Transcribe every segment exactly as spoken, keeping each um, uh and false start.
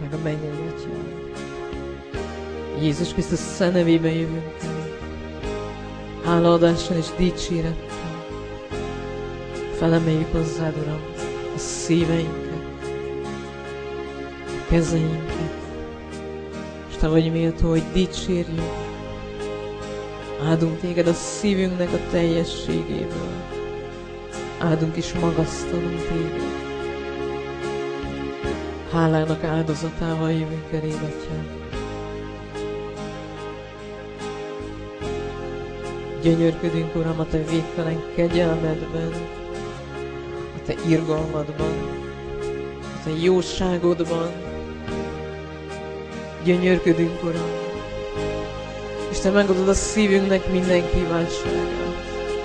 meg a mennyei Atyám. Jézus Krisztus szent nevében jövünk el. Hálaadással és dicsérettel. Felemeljük hozzád, Uram, a szíveinket, a kezeinket, és Te vagy méltó, hogy dicsérjünk. Áldunk Téged a szívünknek a teljességéből. Áldunk és magasztalunk Téged. Hálának áldozatával jövünk eléd, Atyám. Gyönyörködünk, Uram, a Te végtelen kegyelmedben, a Te irgalmadban, a Te jóságodban. Gyönyörködünk, Uram, és Te megadod a szívünknek minden kívánságát.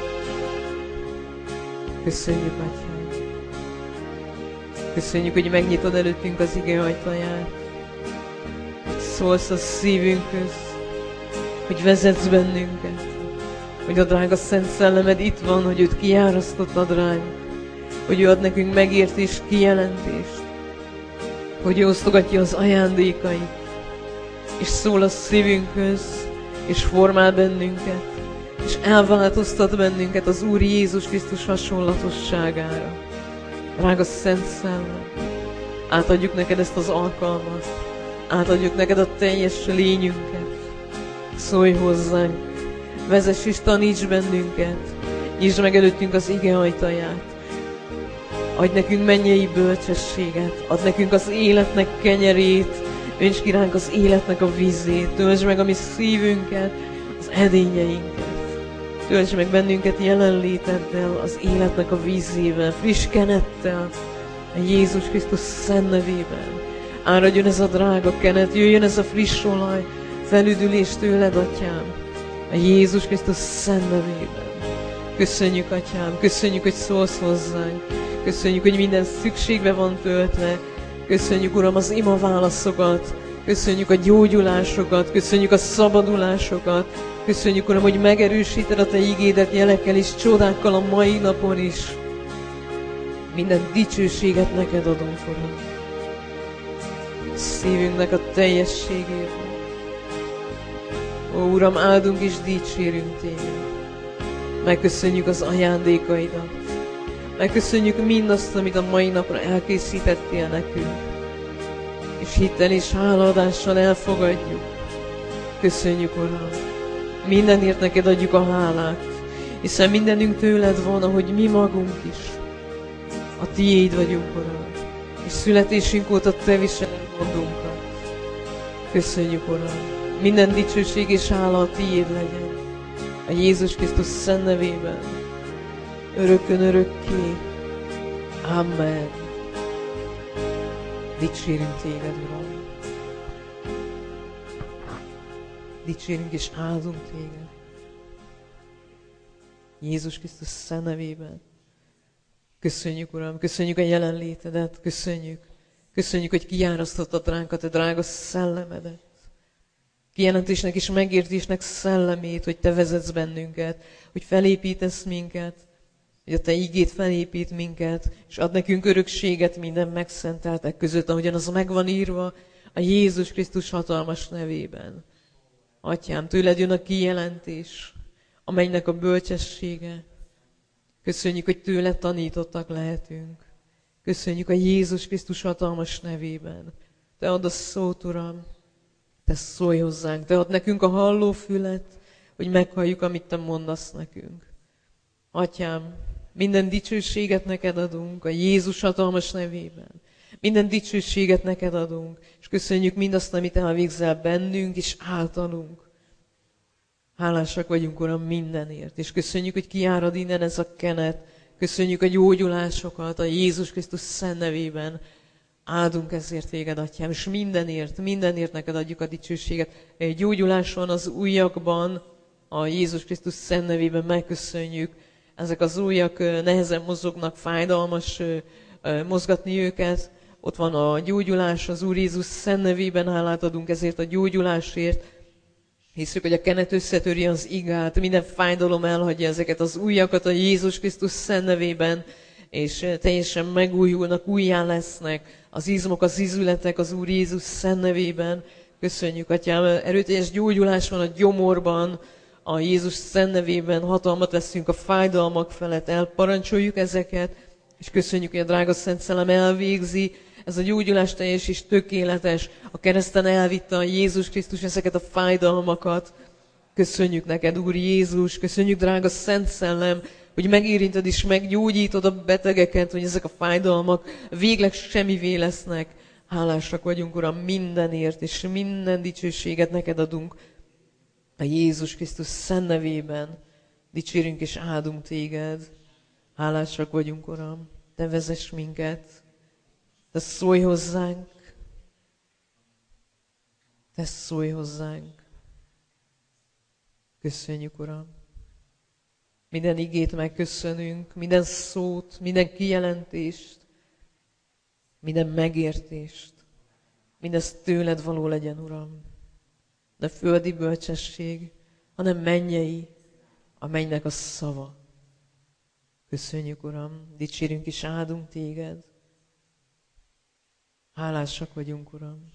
Köszönjük, Atyám! Köszönjük, hogy megnyitod előttünk az ige ajtaját, hogy szólsz a szívünkhöz, hogy vezetsz bennünket, hogy a drága Szent Szellemed itt van, hogy őt kiárasztottad ránk, hogy ő ad nekünk megértést, kijelentést, hogy ő osztogatja az ajándékait, és szól a szívünkhöz, és formál bennünket, és elváltoztat bennünket az Úr Jézus Krisztus hasonlatosságára. Drága Szent Szellem, átadjuk neked ezt az alkalmat, átadjuk neked a teljes lényünket. Szólj hozzánk, vezess és taníts bennünket, nyisd meg előttünk az ige ajtaját, adj nekünk mennyei bölcsességet, add nekünk az életnek kenyerét, önts ki ránk az életnek a vízét, töltsd meg a mi szívünket, az edényeinket, töltsd meg bennünket jelenléteddel, az életnek a vízével, friss kenettel, a Jézus Krisztus szent nevében. Áradjon ez a drága kenet, jöjjön ez a friss olaj, felüdülés tőled, Atyám, a Jézus Krisztus szent nevében. Köszönjük, Atyám, köszönjük, hogy szólsz hozzánk, köszönjük, hogy minden szükségbe van töltve, köszönjük, Uram, az ima válaszokat, köszönjük a gyógyulásokat, köszönjük a szabadulásokat, köszönjük, Uram, hogy megerősíted a Te igédet jelekkel és csodákkal a mai napon is. Minden dicsőséget neked adunk, Uram. Szívünknek a teljességében. Ó, Uram, áldunk és dicsérünk Téged. Megköszönjük az ajándékaidat. Megköszönjük mindazt, amit a mai napra elkészítettél nekünk. És hittel és hálaadással elfogadjuk. Köszönjük, Uram. Mindenért neked adjuk a hálát, hiszen mindenünk tőled van, ahogy mi magunk is. A tiéd vagyunk, Uram, és születésünk óta Te viseled gondunkat. Köszönjük, Uram. Minden dicsőség és hála a tiéd legyen. A Jézus Krisztus szent nevében. Örökkön örökké. Amen. Dicsérünk Téged, Uram. Dicsérünk és áldunk Téged. Jézus Krisztus szent nevében. Köszönjük, Uram, köszönjük a jelenlétedet, köszönjük. Köszönjük, hogy kiárasztottad ránk a Te drága szellemedet. Kijelentésnek és megértésnek szellemét, hogy Te vezetsz bennünket, hogy felépítesz minket, hogy a Te igét felépít minket, és ad nekünk örökséget minden megszenteltek között, ahogyan az megvan írva a Jézus Krisztus hatalmas nevében. Atyám, tőled jön a kijelentés, amelynek a bölcsessége. Köszönjük, hogy tőled tanítottak lehetünk. Köszönjük a Jézus Krisztus hatalmas nevében. Te add a szót, Uram, Te szólj hozzánk, Te add nekünk a hallófület, hogy meghalljuk, amit Te mondasz nekünk. Atyám, minden dicsőséget neked adunk a Jézus hatalmas nevében. Minden dicsőséget neked adunk, és köszönjük mindazt, amit elvégzel bennünk és általunk. Hálásak vagyunk, Uram, mindenért, és köszönjük, hogy kiárad innen ez a kenet. Köszönjük a gyógyulásokat a Jézus Krisztus szent nevében. Áldunk ezért Téged, Atyám, és mindenért, mindenért neked adjuk a dicsőséget. Egy gyógyuláson az ujjakban, a Jézus Krisztus szent nevében megköszönjük. Ezek az ujjak nehezen mozognak, fájdalmas mozgatni őket. Ott van a gyógyulás, az Úr Jézus szent nevében hálát adunk ezért a gyógyulásért. Hiszük, hogy a kenet összetöri az igát, minden fájdalom elhagyja ezeket az ujjakat a Jézus Krisztus szent nevében. és teljesen megújulnak, újjá lesznek az izmok, az ízületek az Úr Jézus szent nevében. Köszönjük, Atyám, erőteljes gyógyulás van a gyomorban, a Jézus szent nevében hatalmat veszünk a fájdalmak felett, elparancsoljuk ezeket, és köszönjük, hogy a drága Szent Szellem elvégzi. Ez a gyógyulás teljes és tökéletes. A kereszten elvitte a Jézus Krisztus ezeket a fájdalmakat. Köszönjük neked, Úr Jézus, köszönjük, drága Szent Szellem, hogy megérinted és meggyógyítod a betegeket, hogy ezek a fájdalmak végleg semmivé lesznek. Hálásak vagyunk, Uram, mindenért, és minden dicsőséget neked adunk. A Jézus Krisztus szent nevében dicsérünk és áldunk téged. Hálásak vagyunk, Uram, te vezess minket, te szólj hozzánk, te szólj hozzánk. Köszönjük, Uram. Minden igét megköszönünk, minden szót, minden kijelentést, minden megértést. Mindez tőled való legyen, Uram. De földi bölcsesség, hanem mennyei, a mennynek a szava. Köszönjük, Uram, dicsérünk és áldunk téged. Hálásak vagyunk, Uram.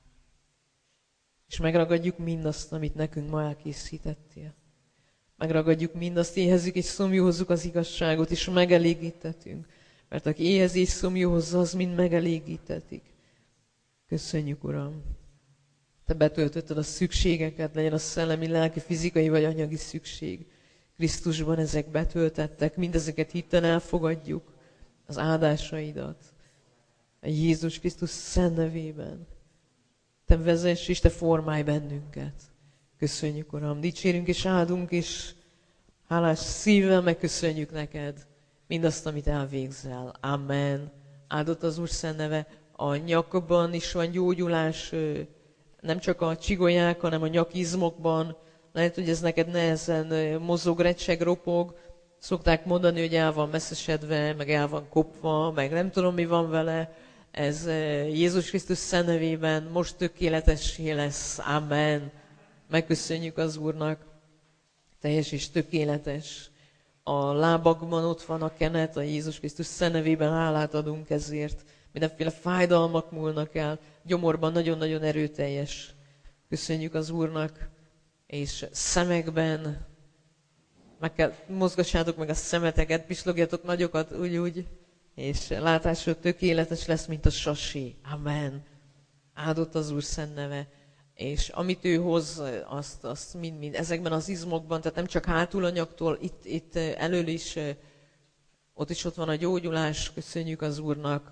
És megragadjuk mindazt, amit nekünk ma elkészítettél. Megragadjuk mindazt, éhezzük és szomjúhozzuk az igazságot, és megelégítetünk. Mert aki éhez és szomjúhozza, az mind megelégítetik. Köszönjük, Uram. Te betöltötted a szükségeket, legyen a szellemi, lelki, fizikai vagy anyagi szükség. Krisztusban ezek betöltettek, mindezeket hitten elfogadjuk, az áldásaidat. A Jézus Krisztus szent nevében. Te vezess és te formálj bennünket. Köszönjük, Uram. Dicsérünk és áldunk, és hálás szívvel megköszönjük neked mindazt, amit elvégzel. Amen. Áldott az Úr szent neve. A nyakban is van gyógyulás, nem csak a csigolyák, hanem a nyakizmokban. Lehet, hogy ez neked nehezen mozog, recseg, ropog. Szokták mondani, hogy el van messzesedve, meg el van kopva, meg nem tudom, mi van vele. Ez Jézus Krisztus szent nevében most tökéletessé lesz. Amen. Megköszönjük az Úrnak. Teljes és tökéletes. A lábakban ott van a kenet, a Jézus Krisztus szent nevében hálát adunk ezért. Mindenféle fájdalmak múlnak el. Gyomorban nagyon-nagyon erőteljes. Köszönjük az Úrnak. És szemekben meg kell, mozgassátok meg a szemeteket, pislogjatok nagyokat úgy-úgy, és látásod tökéletes lesz, mint a sasi. Amen. Áldott az Úr szent neve. És amit ő hoz, azt, azt mind-mind ezekben az izmokban, tehát nem csak hátul a nyaktól, itt, itt elől is, ott is ott van a gyógyulás, köszönjük az Úrnak.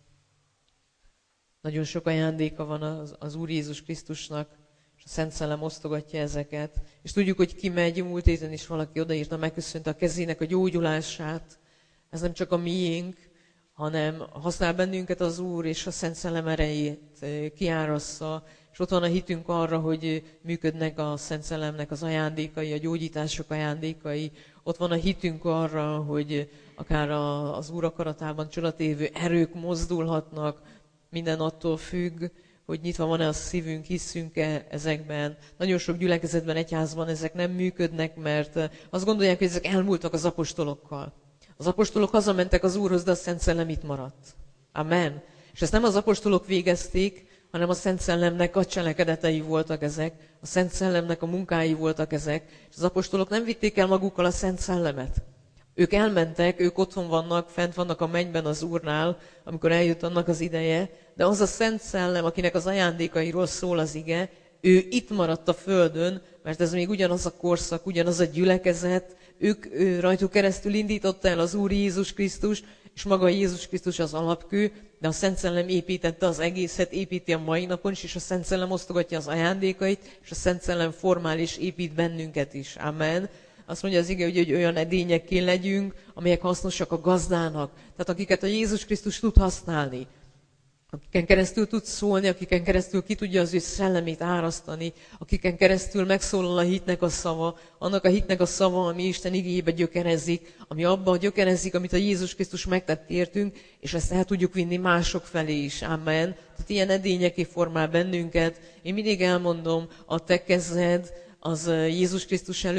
Nagyon sok ajándéka van az, az Úr Jézus Krisztusnak, és a Szent Szellem osztogatja ezeket. És tudjuk, hogy ki megy, múlt héten is valaki odaírta, megköszönte a kezének a gyógyulását. Ez nem csak a miénk, hanem használ bennünket az Úr, és a Szent Szellem erejét kiárassza. És ott van a hitünk arra, hogy működnek a Szent Szellemnek az ajándékai, a gyógyítások ajándékai. Ott van a hitünk arra, hogy akár az Úr akaratában csodatévő erők mozdulhatnak, minden attól függ, hogy nyitva van-e a szívünk, hiszünk-e ezekben. Nagyon sok gyülekezetben, egyházban ezek nem működnek, mert azt gondolják, hogy ezek elmúltak az apostolokkal. Az apostolok hazamentek az Úrhoz, de a Szent Szellem itt maradt. Amen. És ezt nem az apostolok végezték, hanem a Szent Szellemnek a cselekedetei voltak ezek, a Szent Szellemnek a munkái voltak ezek, és az apostolok nem vitték el magukkal a Szent Szellemet. Ők elmentek, ők otthon vannak, fent vannak a mennyben az Úrnál, amikor eljött annak az ideje, de az a Szent Szellem, akinek az ajándékairól szól az ige, ő itt maradt a földön, mert ez még ugyanaz a korszak, ugyanaz a gyülekezet, ők ő, rajtuk keresztül indította el az Úr Jézus Krisztus, és maga Jézus Krisztus az alapkő, de a Szent Szellem építette az egészet, építi a mai napon is, és a Szent Szellem osztogatja az ajándékait, és a Szent Szellem formál és épít bennünket is. Amen. Azt mondja az ige, hogy, hogy olyan edényekké legyünk, amelyek hasznosak a gazdának. Tehát akiket a Jézus Krisztus tud használni. Akiken keresztül tud szólni, akiken keresztül ki tudja az ő szellemét árasztani, akiken keresztül megszólal a hitnek a szava, annak a hitnek a szava, ami Isten igéjébe gyökerezik, ami abban gyökerezik, amit a Jézus Krisztus megtett értünk, és ezt el tudjuk vinni mások felé is. Amen. Tehát ilyen edényeké formál bennünket. Én mindig elmondom, a te kezed az Jézus Krisztus előtt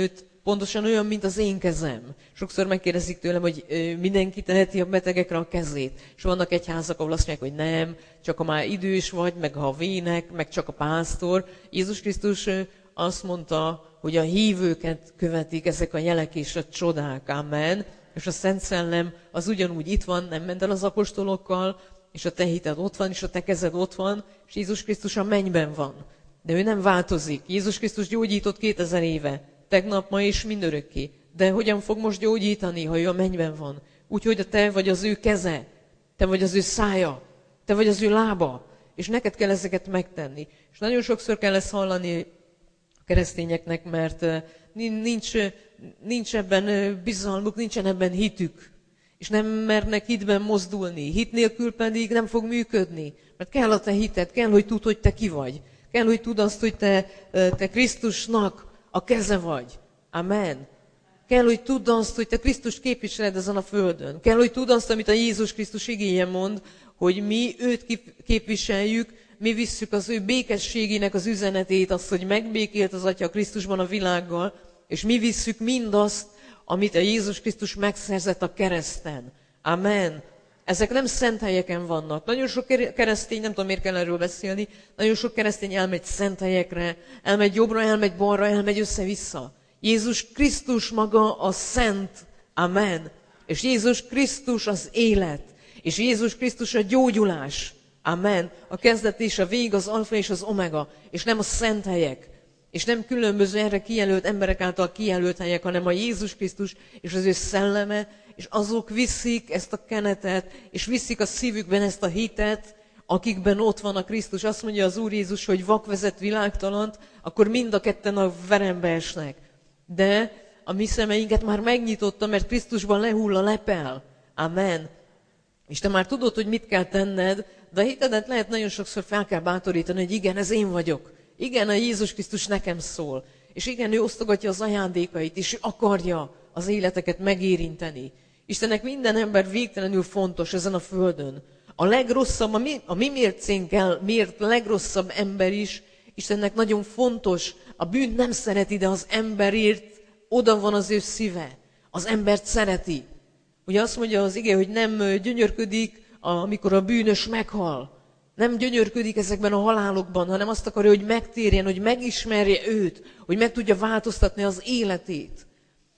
pontosan olyan, mint az én kezem. Sokszor megkérdezik tőlem, hogy mindenki teheti a betegekre a kezét. És vannak egyházak, ahol azt mondják, hogy nem, csak ha már idős vagy, meg ha vének, meg csak a pásztor. Jézus Krisztus azt mondta, hogy a hívőket követik ezek a jelek és a csodák. Amen. És a Szent Szellem az ugyanúgy itt van, nem ment el az apostolokkal, és a te hited ott van, és a te kezed ott van, és Jézus Krisztus a mennyben van. De ő nem változik. Jézus Krisztus gyógyított kétezer éve, tegnap, ma és mindörökké. De hogyan fog most gyógyítani, ha ő a mennyben van? Úgyhogy te vagy az ő keze, te vagy az ő szája, te vagy az ő lába, és neked kell ezeket megtenni. És nagyon sokszor kell ezt hallani a keresztényeknek, mert nincs, nincs ebben bizalmuk, nincsen ebben hitük. És nem mernek hitben mozdulni. Hit nélkül pedig nem fog működni. Mert kell a te hited, kell, hogy tudd, hogy te ki vagy. Kell, hogy tudd azt, hogy te, te Krisztusnak a keze vagy. Amen. Kell, hogy tudd azt, hogy te Krisztust képviseled ezen a földön. Kell, hogy tudd azt, amit a Jézus Krisztus igéje mond, hogy mi őt képviseljük, mi visszük az ő békességének az üzenetét, azt, hogy megbékélt az Atya Krisztusban a világgal, és mi visszük mindazt, amit a Jézus Krisztus megszerzett a kereszten. Amen. Ezek nem szent helyeken vannak. Nagyon sok keresztény, nem tudom miért kell erről beszélni, nagyon sok keresztény elmegy szent helyekre, elmegy jobbra, elmegy balra, elmegy össze-vissza. Jézus Krisztus maga a szent. Amen. És Jézus Krisztus az élet. És Jézus Krisztus a gyógyulás. Amen. A kezdet és a vég, az alfa és az omega. És nem a szent helyek. És nem különböző erre kijelölt emberek által kijelölt helyek, hanem a Jézus Krisztus és az ő szelleme, és azok viszik ezt a kenetet, és viszik a szívükben ezt a hitet, akikben ott van a Krisztus. Azt mondja az Úr Jézus, hogy vak vezet világtalant, akkor mind a ketten a verembe esnek. De a mi szemeinket már megnyitotta, mert Krisztusban lehull a lepel. Amen. És te már tudod, hogy mit kell tenned, de a hitedet lehet nagyon sokszor fel kell bátorítani, hogy igen, ez én vagyok. Igen, a Jézus Krisztus nekem szól. És igen, ő osztogatja az ajándékait, és ő akarja az életeket megérinteni. Istennek minden ember végtelenül fontos ezen a földön. A legrosszabb, a mi, a mi mércénkkel miért legrosszabb ember is, Istennek nagyon fontos. A bűnt nem szereti, de az emberért oda van az ő szíve. Az embert szereti. Ugye azt mondja az ige, hogy nem gyönyörködik, amikor a bűnös meghal. Nem gyönyörködik ezekben a halálokban, hanem azt akarja, hogy megtérjen, hogy megismerje őt, hogy meg tudja változtatni az életét.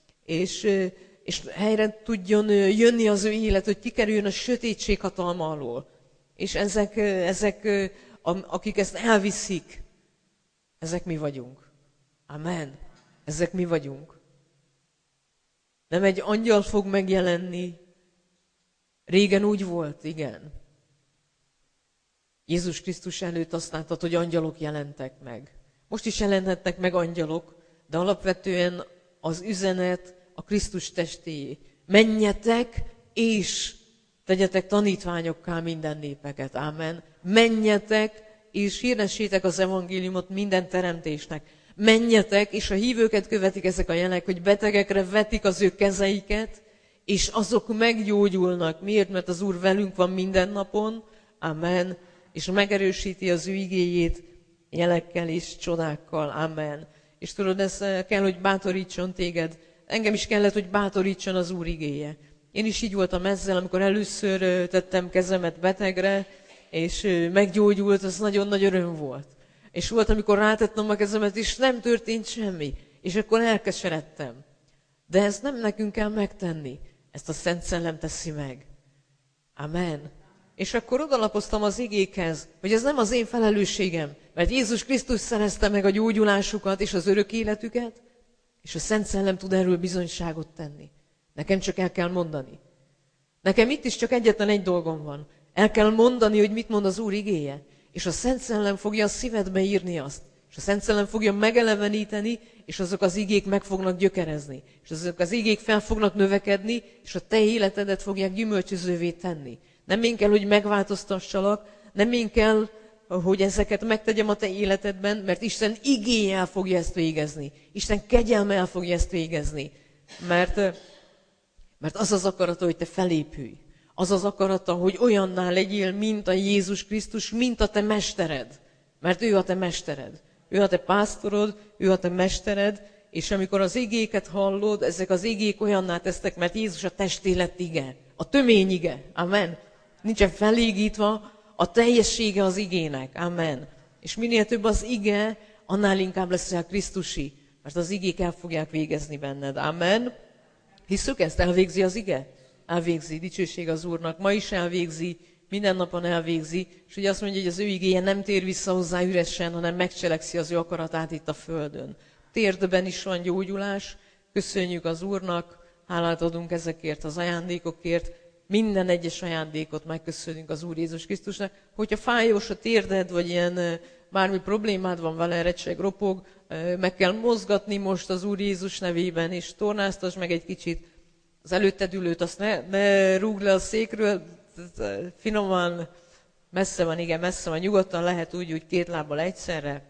És, és helyre tudjon jönni az ő élet, hogy kikerüljön a sötétség hatalma alól. És ezek, ezek, akik ezt elviszik, ezek mi vagyunk. Amen. Ezek mi vagyunk. Nem egy angyal fog megjelenni. Régen úgy volt, igen. Jézus Krisztus előtt azt láttad, hogy angyalok jelentek meg. Most is jelenthetnek meg angyalok, de alapvetően az üzenet a Krisztus testéjé. Menjetek és tegyetek tanítványokká minden népeket. Ámen. Menjetek és hirdessétek az evangéliumot minden teremtésnek. Menjetek, és a hívőket követik ezek a jelek, hogy betegekre vetik az ő kezeiket, és azok meggyógyulnak. Miért? Mert az Úr velünk van minden napon. Amen. És megerősíti az ő igéjét jelekkel és csodákkal. Amen. És tudod, ez kell, hogy bátorítson téged. Engem is kellett, hogy bátorítson az Úr igéje. Én is így voltam ezzel, amikor először tettem kezemet betegre, és meggyógyult, az nagyon nagy öröm volt. És volt, amikor rátettem a kezemet, és nem történt semmi. És akkor elkeseredtem. De ezt nem nekünk kell megtenni. Ezt a Szent Szellem teszi meg. Amen. És akkor odalapoztam az igékhez, hogy ez nem az én felelősségem, mert Jézus Krisztus szerezte meg a gyógyulásukat és az örök életüket, és a Szent Szellem tud erről bizonyságot tenni. Nekem csak el kell mondani. Nekem itt is csak egyetlen egy dolgom van. El kell mondani, hogy mit mond az Úr igéje. És a Szent Szellem fogja a szívedbe írni azt. És a Szent Szellem fogja megeleveníteni, és azok az igék meg fognak gyökerezni. És azok az igék fel fognak növekedni, és a te életedet fogják gyümölcsözővé tenni. Nem én kell, hogy megváltoztassalak, nem én kell, hogy ezeket megtegyem a te életedben, mert Isten igéje el fogja ezt végezni. Isten kegyelme el fogja ezt végezni. Mert, mert az az akarata, hogy te felépülj. Az az akarata, hogy olyanná legyél, mint a Jézus Krisztus, mint a te mestered. Mert ő a te mestered. Ő a te pásztorod, ő a te mestered, És amikor az igéket hallod, ezek az igék olyanná tesznek, mert Jézus a testélet ige, a tömény ige. Amen. Nincsen felégítva, a teljessége az igének. Amen. És minél több az ige, annál inkább leszel Krisztusi, mert az igék el fogják végezni benned. Amen. Hisszük ezt? Elvégzi az ige? Elvégzi. Dicsőség az Úrnak. Ma is elvégzi, minden napon elvégzi. És ugye azt mondja, hogy az ő igéje nem tér vissza hozzá üresen, hanem megcselekszi az ő akaratát itt a földön. Térdben is van gyógyulás. Köszönjük az Úrnak, hálát adunk ezekért az ajándékokért. Minden egyes ajándékot megköszönünk az Úr Jézus Krisztusnak. Hogyha fájós a térded, vagy ilyen bármi problémád van vele, recseg, ropog, meg kell mozgatni most az Úr Jézus nevében, és tornáztasd meg egy kicsit az előtted ülőt, azt ne, ne rúgd le a székről, finoman, messze van, igen, messze van, nyugodtan lehet úgy, úgy két lábbal egyszerre,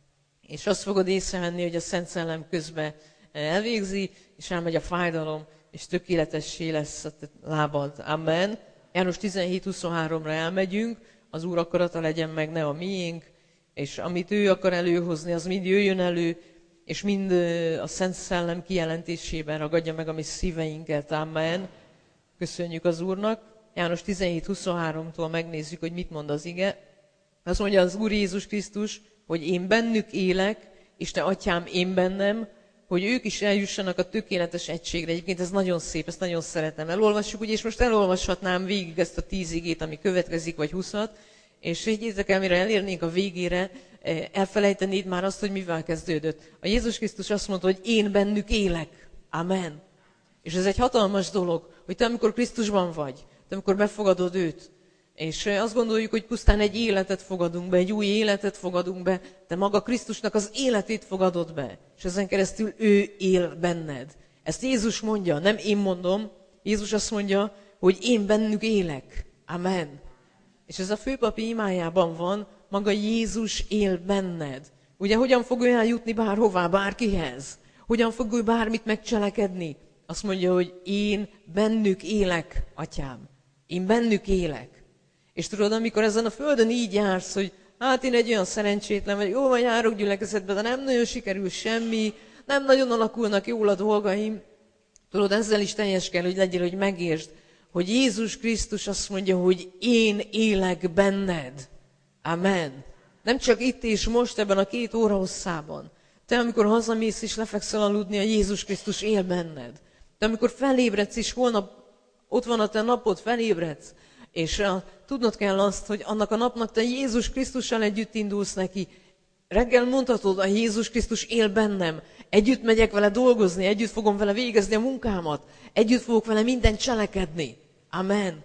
és azt fogod észrevenni, hogy a Szent Szellem közben elvégzi, és elmegy a fájdalom, és tökéletessé lesz a lábad. Amen. János tizenhét huszonháromra elmegyünk, az Úr akarata legyen meg, ne a miénk, és amit ő akar előhozni, az mind jöjjön elő, és mind a Szent Szellem kijelentésében ragadja meg a mi szíveinket. Amen. Köszönjük az Úrnak. János tizenhét huszonháromtól megnézzük, hogy mit mond az ige. Azt mondja az Úr Jézus Krisztus, hogy én bennük élek, és te, Atyám, én bennem, hogy ők is eljussanak a tökéletes egységre. Egyébként ez nagyon szép, ezt nagyon szeretem. Elolvassuk, ugye, és most elolvashatnám végig ezt a tíz igét, ami következik, vagy huszat, és higgyétek el, mire elérnénk a végére, elfelejtenéd már azt, hogy mivel kezdődött. A Jézus Krisztus azt mondta, hogy én bennük élek. Amen. És ez egy hatalmas dolog, hogy te amikor Krisztusban vagy, te amikor befogadod őt, és azt gondoljuk, hogy pusztán egy életet fogadunk be, egy új életet fogadunk be, te maga Krisztusnak az életét fogadod be, és ezen keresztül ő él benned. Ezt Jézus mondja, nem én mondom, Jézus azt mondja, hogy én bennük élek. Amen. És ez a főpapi imájában van, maga Jézus él benned. Ugye hogyan fog ő eljutni bárhová, bárkihez? Hogyan fog ő bármit megcselekedni? Azt mondja, hogy én bennük élek, Atyám. Én bennük élek. És tudod, amikor ezen a földön így jársz, hogy hát én egy olyan szerencsétlen vagy, jó, vagy járok gyülekezetbe, de nem nagyon sikerül semmi, nem nagyon alakulnak jól a dolgaim. Tudod, ezzel is teljes kell, hogy legyél, hogy megértsd, hogy Jézus Krisztus azt mondja, hogy én élek benned. Amen. Nem csak itt és most ebben a két óra hosszában. Te, amikor hazamész és lefekszel aludni, a Jézus Krisztus él benned. Te, amikor felébredsz, és holnap ott van a te napod, felébredsz, és a, tudnod kell azt, hogy annak a napnak te Jézus Krisztussal együtt indulsz neki. Reggel mondhatod, a Jézus Krisztus él bennem. Együtt megyek vele dolgozni, együtt fogom vele végezni a munkámat. Együtt fogok vele mindent cselekedni. Amen.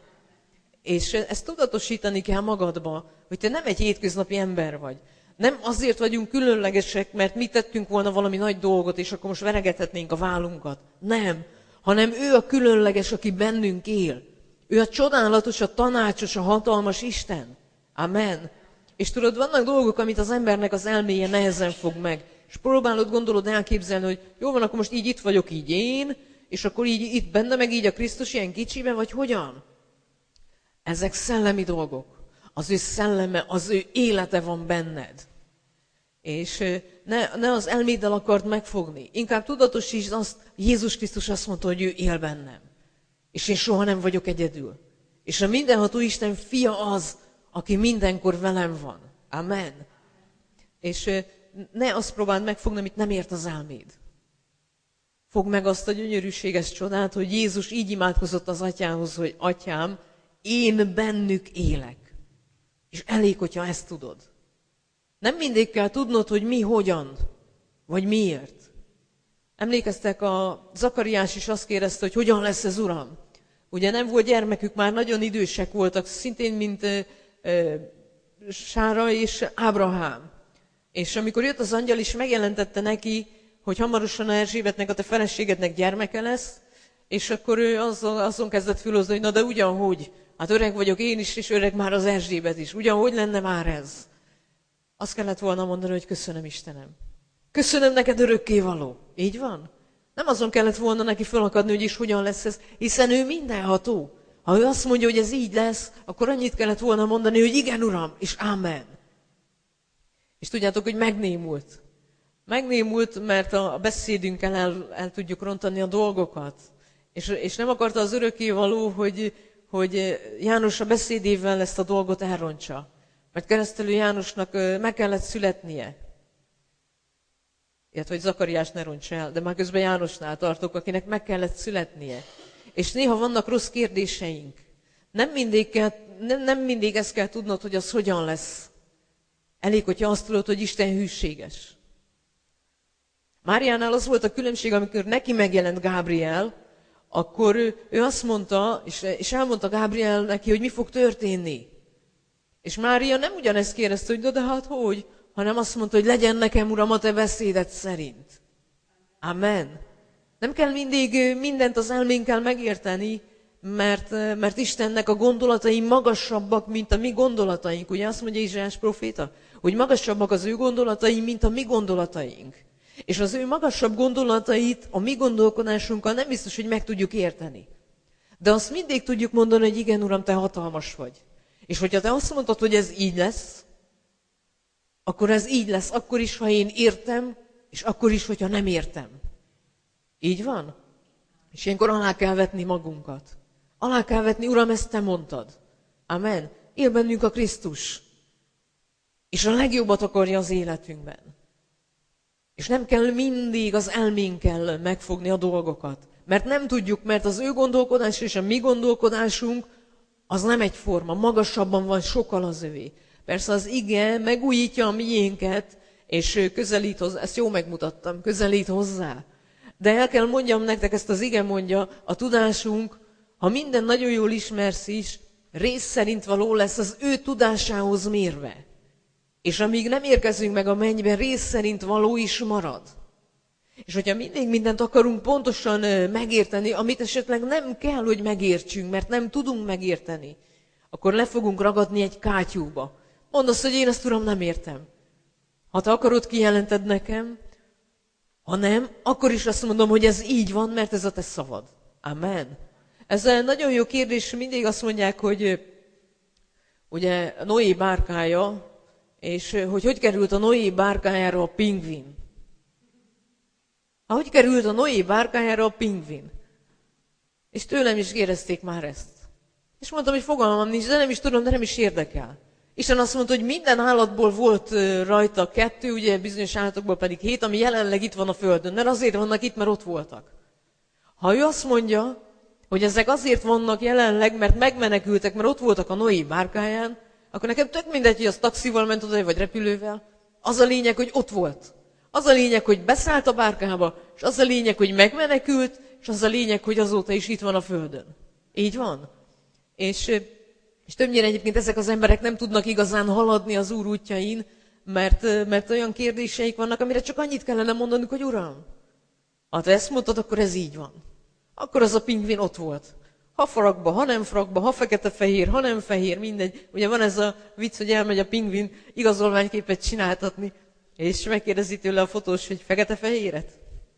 És ezt tudatosítani kell magadba, hogy te nem egy hétköznapi ember vagy. Nem azért vagyunk különlegesek, mert mi tettünk volna valami nagy dolgot, és akkor most veregethetnénk a vállunkat. Nem. Hanem ő a különleges, aki bennünk él. Ő a csodálatos, a tanácsos, a hatalmas Isten. Amen. És tudod, vannak dolgok, amit az embernek az elméje nehezen fog meg. És próbálod, gondolod elképzelni, hogy jó van, akkor most így itt vagyok, így én, és akkor így itt benne, meg így a Krisztus ilyen kicsiben, vagy hogyan? Ezek szellemi dolgok. Az ő szelleme, az ő élete van benned. És ne, ne az elméddel akart megfogni. Inkább tudatosítsd azt, Jézus Krisztus azt mondta, hogy ő él bennem. És én soha nem vagyok egyedül. És a mindenható Isten fia az, aki mindenkor velem van. Amen. És ne azt próbáld megfogni, amit nem ért az elméd. Fogd meg azt a gyönyörűséges csodát, hogy Jézus így imádkozott az Atyához, hogy Atyám, én bennük élek. És elég, hogyha ezt tudod. Nem mindig kell tudnod, hogy mi, hogyan, vagy miért. Emlékeztek, a Zakariás is azt kérdezte, hogy hogyan lesz ez, Uram? Ugye nem volt gyermekük, már nagyon idősek voltak, szintén, mint e, e, Sára és Ábrahám. És amikor jött az angyal is, megjelentette neki, hogy hamarosan a Erzsébetnek, a te feleségednek gyermeke lesz, és akkor ő azon, azon kezdett fülözni, hogy na de ugyanhogy, hát öreg vagyok én is, és öreg már az Erzsébet is. Ugyanhogy lenne már ez? Azt kellett volna mondani, hogy köszönöm, Istenem. Köszönöm neked, örökkévaló. Így van? Nem azon kellett volna neki fölakadni, hogy is hogyan lesz ez, hiszen ő mindenható. Ha ő azt mondja, hogy ez így lesz, akkor annyit kellett volna mondani, hogy igen, Uram, és ámen. És tudjátok, hogy megnémult. Megnémult, mert a beszédünkkel el, el tudjuk rontani a dolgokat. És, és nem akarta az örökkévaló, hogy, hogy János a beszédével ezt a dolgot elrontsa. Mert keresztelő Jánosnak meg kellett születnie. Illetve, hogy Zakariás ne rontsa el, de már közben Jánosnál tartok, akinek meg kellett születnie. És néha vannak rossz kérdéseink. Nem mindig, kell, nem, nem mindig ezt kell tudnod, hogy az hogyan lesz. Elég, hogyha azt tudod, hogy Isten hűséges. Máriánál az volt a különbség, amikor neki megjelent Gábriel, akkor ő, ő azt mondta, és, és elmondta Gábriel neki, hogy mi fog történni. És Mária nem ugyanezt kérdezte, hogy de, de hát hogy, hanem azt mondta, hogy legyen nekem, Uram, a te beszéded szerint. Amen. Nem kell mindig mindent az elménkkel megérteni, mert, mert Istennek a gondolatai magasabbak, mint a mi gondolataink. Ugye azt mondja Izsaiás próféta, hogy magasabbak az ő gondolatai, mint a mi gondolataink. És az ő magasabb gondolatait a mi gondolkodásunkkal nem biztos, hogy meg tudjuk érteni. De azt mindig tudjuk mondani, hogy igen, Uram, te hatalmas vagy. És hogyha te azt mondod, hogy ez így lesz, akkor ez így lesz, akkor is, ha én értem, és akkor is, hogyha nem értem. Így van? És ilyenkor alá kell vetni magunkat. Alá kell vetni, Uram, ezt te mondtad. Amen. Él bennünk a Krisztus. És a legjobbat akarja az életünkben. És nem kell mindig az elménkkel megfogni a dolgokat. Mert nem tudjuk, mert az ő gondolkodás és a mi gondolkodásunk az nem egyforma, magasabban van sokkal az övé. Persze az ige megújítja a miénket, és közelít hozzá, ezt jó megmutattam, közelít hozzá. De el kell mondjam nektek, ezt az ige mondja, a tudásunk, ha minden nagyon jól ismersz is, rész szerint való lesz az ő tudásához mérve. És amíg nem érkezünk meg a mennybe, rész szerint való is marad. És hogyha mindig mindent akarunk pontosan megérteni, amit esetleg nem kell, hogy megértsünk, mert nem tudunk megérteni, akkor le fogunk ragadni egy kátyúba. Mondd azt, hogy én ezt, Uram, nem értem. Ha te akarod, kijelented nekem, ha nem, akkor is azt mondom, hogy ez így van, mert ez a te szavad. Amen. Ez egy nagyon jó kérdés, mindig azt mondják, hogy ugye Noé bárkája, és hogy hogy került a Noé bárkájára a pingvin. Hogy került a Noé bárkájára a pingvin? És tőlem is kérdezték már ezt. És mondtam, hogy fogalmam nincs, de nem is tudom, de nem is érdekel. Isten azt mondta, hogy minden állatból volt rajta kettő, ugye bizonyos állatokból pedig hét, ami jelenleg itt van a Földön. Mert azért vannak itt, mert ott voltak. Ha ő azt mondja, hogy ezek azért vannak jelenleg, mert megmenekültek, mert ott voltak a Noé bárkáján, akkor nekem tök mindegy, hogy az taxival ment oda, vagy repülővel. Az a lényeg, hogy ott volt. Az a lényeg, hogy beszállt a bárkába, és az a lényeg, hogy megmenekült, és az a lényeg, hogy azóta is itt van a Földön. Így van? És, és többnyire egyébként ezek az emberek nem tudnak igazán haladni az Úr útjain, mert, mert olyan kérdéseik vannak, amire csak annyit kellene mondanunk, hogy Uram, ha te ezt mondtad, akkor ez így van. Akkor az a pingvin ott volt. Ha frakba, ha nem frakba, ha fekete-fehér, ha nem fehér, mindegy. Ugye van ez a vicc, hogy elmegy a pingvin igazolványképet csináltatni, és megkérdezi tőle a fotós, hogy fekete-fehéret?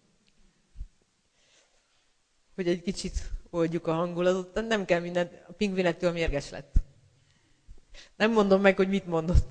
Hogy egy kicsit oldjuk a hangulatot, nem kell mindent, a pingvinettől mérges lett. Nem mondom meg, hogy mit mondott.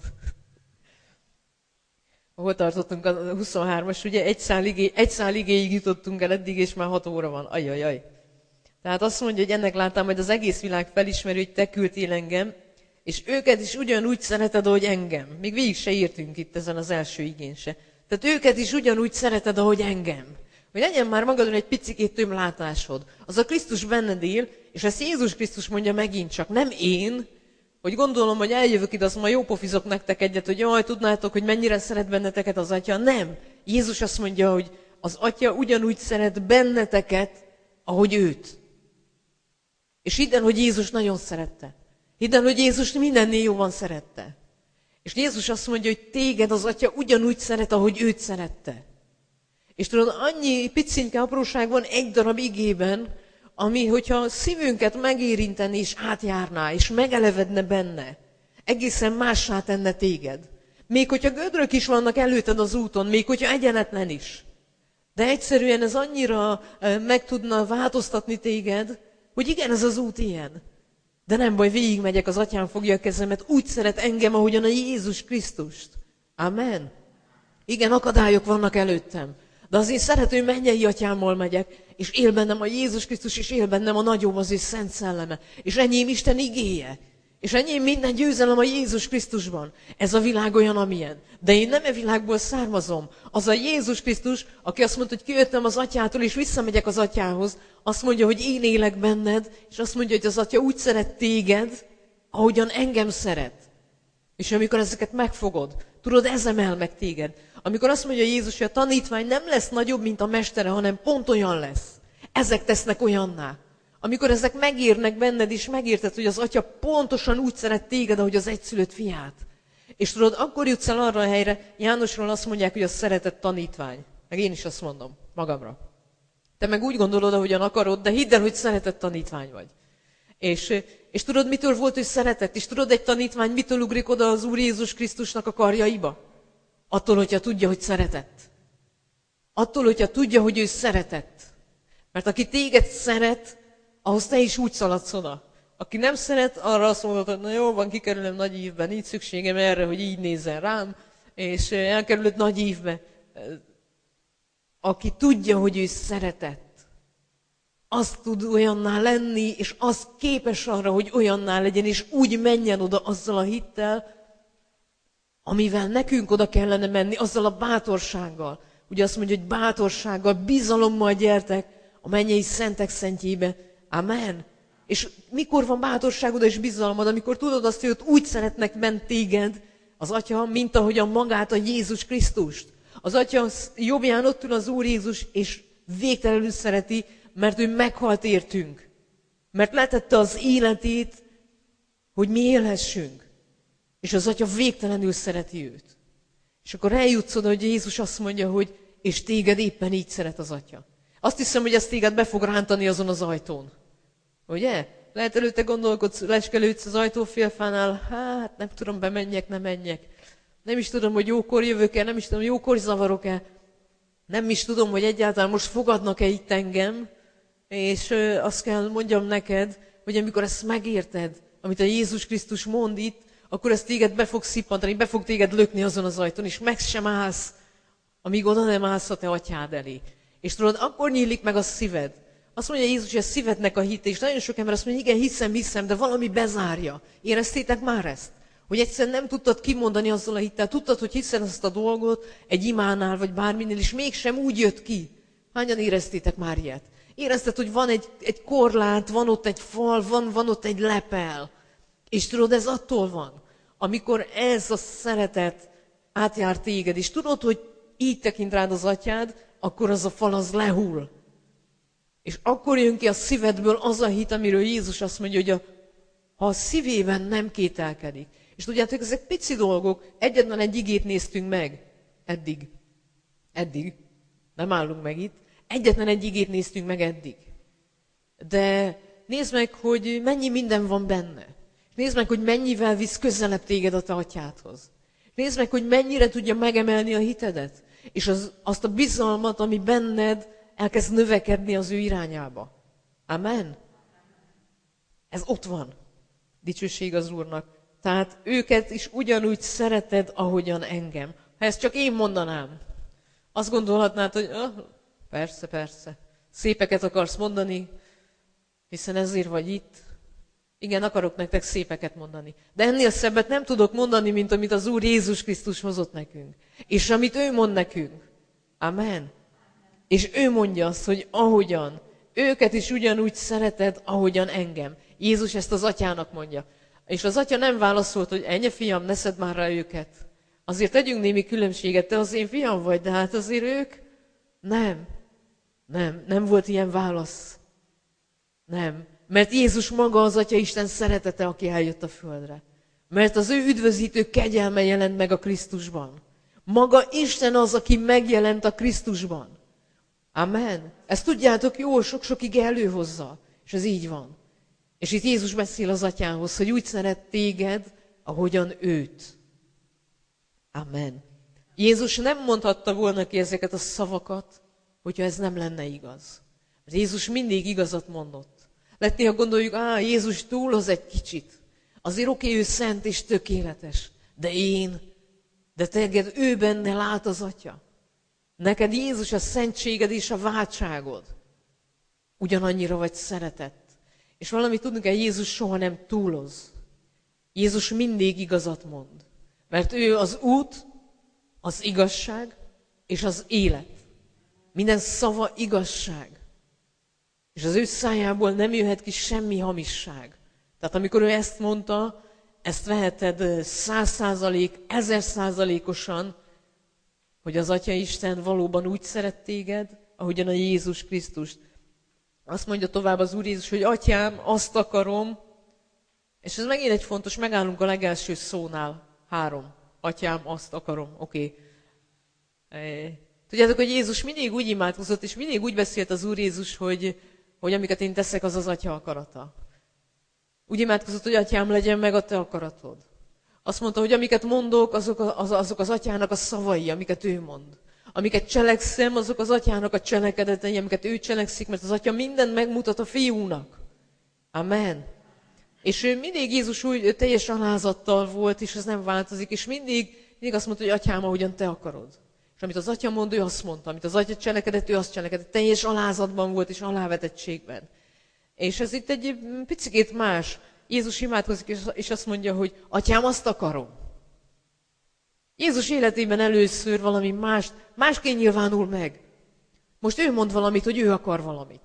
Hol tartottunk a huszonhármas, ugye egy szál, igé, egy szál igéig jutottunk el eddig, és már hat óra van. Ajajaj. Tehát azt mondja, hogy ennek láttam, hogy az egész világ felismeri, hogy te küldtél engem, és őket is ugyanúgy szereted, ahogy engem. Még végig se írtunk itt ezen az első igén se. Tehát őket is ugyanúgy szereted, ahogy engem. Hogy legyen már magadon egy picikét több látásod. Az a Krisztus benned él, és ezt Jézus Krisztus mondja megint csak, nem én, hogy gondolom, hogy eljövök ide, azt ma jó pofizok nektek egyet, hogy jaj, tudnátok, hogy mennyire szeret benneteket az Atya. Nem. Jézus azt mondja, hogy az Atya ugyanúgy szeret benneteket, ahogy őt. És hidd el, hogy Jézus nagyon szerette. Hidd el, hogy Jézus mindennél jobban szerette. És Jézus azt mondja, hogy téged az Atya ugyanúgy szeret, ahogy őt szerette. És tudod, annyi picinke apróság van egy darab igében, ami, hogyha szívünket megérinteni és átjárná, és megelevedne benne, egészen mássá tenne téged. Még hogyha gödrök is vannak előtted az úton, még hogyha egyenetlen is. De egyszerűen ez annyira meg tudna változtatni téged, hogy igen, ez az út ilyen. De nem baj, végigmegyek, az Atyám fogja a kezemet, úgy szeret engem, ahogyan a Jézus Krisztust. Amen. Igen, akadályok vannak előttem. De az én szerető mennyei atyámmal megyek, és él bennem a Jézus Krisztus, és él bennem a nagyobb, az ő szent szelleme. És enyém Isten igéje. És enyém minden győzelem a Jézus Krisztusban. Ez a világ olyan, amilyen. De én nem e világból származom. Az a Jézus Krisztus, aki azt mondta, hogy kijöttem az atyától, és visszamegyek az atyához, azt mondja, hogy én élek benned, és azt mondja, hogy az atya úgy szeret téged, ahogyan engem szeret. És amikor ezeket megfogod, tudod, ez emel meg téged. Amikor azt mondja Jézus, hogy a tanítvány nem lesz nagyobb, mint a mestere, hanem pont olyan lesz. Ezek tesznek olyanná. Amikor ezek megérnek benned, és megérted, hogy az atya pontosan úgy szeret téged, ahogy az egyszülött fiát. És tudod, akkor jutsz el arra a helyre, Jánosról azt mondják, hogy a szeretett tanítvány. Meg én is azt mondom, magamra. Te meg úgy gondolod, ahogyan akarod, de hidd el, hogy szeretett tanítvány vagy. És, és tudod, mitől volt, hogy szeretett? És tudod, egy tanítvány mitől ugrik oda az Úr Jézus Krisztusnak a karjaiba? Attól, hogyha tudja, hogy szeretett. Attól, hogyha tudja, hogy ő szeretett. Mert aki téged szeret, ahhoz te is úgy szaladsz oda. Aki nem szeret, arra azt mondod, hogy na jó, van, kikerülöm nagy ívbe, nincs szükségem erre, hogy így nézzen rám, és elkerülök nagy ívbe. Aki tudja, hogy ő szeretett, az tud olyanná lenni, és az képes arra, hogy olyanná legyen, és úgy menjen oda azzal a hittel, amivel nekünk oda kellene menni, azzal a bátorsággal. Ugye azt mondja, hogy bátorsággal, bizalommal gyertek a mennyei szentek szentjébe. Amen. És mikor van bátorságod és bizalmad, amikor tudod azt, hogy ott úgy szeretnek ment téged az Atya, mint ahogyan magát a Jézus Krisztust. Az Atya jobbján ott ül az Úr Jézus, és végtelenül szereti, mert ő meghalt értünk. Mert letette az életét, hogy mi élhessünk. És az Atya végtelenül szereti őt. És akkor eljutsz oda, hogy Jézus azt mondja, hogy és téged éppen így szeret az Atya. Azt hiszem, hogy ez téged be fog rántani azon az ajtón. Ugye? Lehet előtte gondolkodsz, leskelődsz az ajtófélfánál, hát nem tudom, bemenjek, nem menjek. Nem is tudom, hogy jókor jövök-e, nem is tudom, jókor zavarok-e. Nem is tudom, hogy egyáltalán most fogadnak-e itt engem. És ö, azt kell mondjam neked, hogy amikor ezt megérted, amit a Jézus Krisztus mond itt, akkor ez téged be fog szippantani, be fog téged lökni azon az ajtón, és meg sem állsz, amíg oda nem állsz a te atyád elé. És tudod, akkor nyílik meg a szíved. Azt mondja Jézus, hogy a szívednek a hite, és nagyon sok ember azt mondja, igen, hiszem, hiszem, de valami bezárja. Éreztétek már ezt? Hogy egyszerűen nem tudtad kimondani azzal a hittel, tudtad, hogy hiszel azt a dolgot egy imánál, vagy bárminél, és mégsem úgy jött ki. Hányan éreztétek már ilyet? Érezted, hogy van egy, egy korlát, van ott egy fal, van, van ott egy lepel. És tudod, ez attól van, amikor ez a szeretet átjár téged, és tudod, hogy így tekint rád az atyád, akkor az a fal az lehull. És akkor jön ki a szívedből az a hit, amiről Jézus azt mondja, hogy a, ha a szívében nem kételkedik. És tudjátok, ezek pici dolgok, egyetlen egy igét néztünk meg. Eddig. Eddig. Nem állunk meg itt. Egyetlen egy igét néztünk meg eddig. De nézd meg, hogy mennyi minden van benne. Nézd meg, hogy mennyivel visz közelebb téged a te atyádhoz. Nézd meg, hogy mennyire tudja megemelni a hitedet. És az, azt a bizalmat, ami benned elkezd növekedni az ő irányába. Amen? Ez ott van. Dicsőség az Úrnak. Tehát őket is ugyanúgy szereted, ahogyan engem. Ha ezt csak én mondanám, azt gondolhatnád, hogy oh, persze, persze, szépeket akarsz mondani, hiszen ezért vagy itt. Igen, akarok nektek szépeket mondani. De ennél szebbet nem tudok mondani, mint amit az Úr Jézus Krisztus hozott nekünk. És amit ő mond nekünk. Amen. És ő mondja azt, hogy ahogyan, őket is ugyanúgy szereted, ahogyan engem. Jézus ezt az atyának mondja. És az atya nem válaszolt, hogy ennyi fiam, ne szedd már rá őket. Azért tegyünk némi különbséget, te az én fiam vagy, de hát azért ők nem. Nem, nem volt ilyen válasz. Nem. Mert Jézus maga az Atya Isten szeretete, aki eljött a földre. Mert az ő üdvözítő kegyelme jelent meg a Krisztusban. Maga Isten az, aki megjelent a Krisztusban. Amen. Ezt tudjátok jól, sok-sokig előhozza. És ez így van. És itt Jézus beszél az atyához, hogy úgy szeret téged, ahogyan őt. Amen. Jézus nem mondhatta volna ki ezeket a szavakat, hogyha ez nem lenne igaz. Mert Jézus mindig igazat mondott. Lehet néha gondoljuk, á, Jézus túloz egy kicsit. Azért oké, ő szent és tökéletes. De én, de téged ő benne lát az Atya. Neked Jézus a szentséged és a váltságod. Ugyanannyira vagy szeretett. És valamit tudnunk kell, Jézus soha nem túloz. Jézus mindig igazat mond. Mert ő az út, az igazság és az élet. Minden szava igazság. És az ő szájából nem jöhet ki semmi hamisság. Tehát amikor ő ezt mondta, ezt veheted száz százalék, ezer százalékosan, hogy az Atya Isten valóban úgy szeret téged, ahogyan a Jézus Krisztust. Azt mondja tovább az Úr Jézus, hogy Atyám, azt akarom, és ez megint egy fontos, megállunk a legelső szónál, három. Atyám, azt akarom, oké. Okay. Tudjátok, hogy Jézus mindig úgy imádkozott, és mindig úgy beszélt az Úr Jézus, hogy, hogy amiket én teszek, az az Atya akarata. Úgy imádkozott, hogy Atyám, legyen meg a te akaratod. Azt mondta, hogy amiket mondok, azok az, azok az Atyának a szavai, amiket ő mond. Amiket cselekszem, azok az Atyának a cselekedetei, amiket ő cselekszik, mert az Atya mindent megmutat a Fiúnak. Amen. És ő mindig Jézus úgy teljes alázattal volt, és ez nem változik, és mindig, mindig azt mondta, hogy Atyám, ahogyan te akarod. És amit az Atya mond, ő azt mondta, amit az Atya cselekedett, ő azt cselekedett. Teljes alázatban volt, és alávetettségben. És ez itt egy picikét más. Jézus imádkozik, és azt mondja, hogy Atyám, azt akarom. Jézus életében először valami mást, másként nyilvánul meg. Most ő mond valamit, hogy ő akar valamit.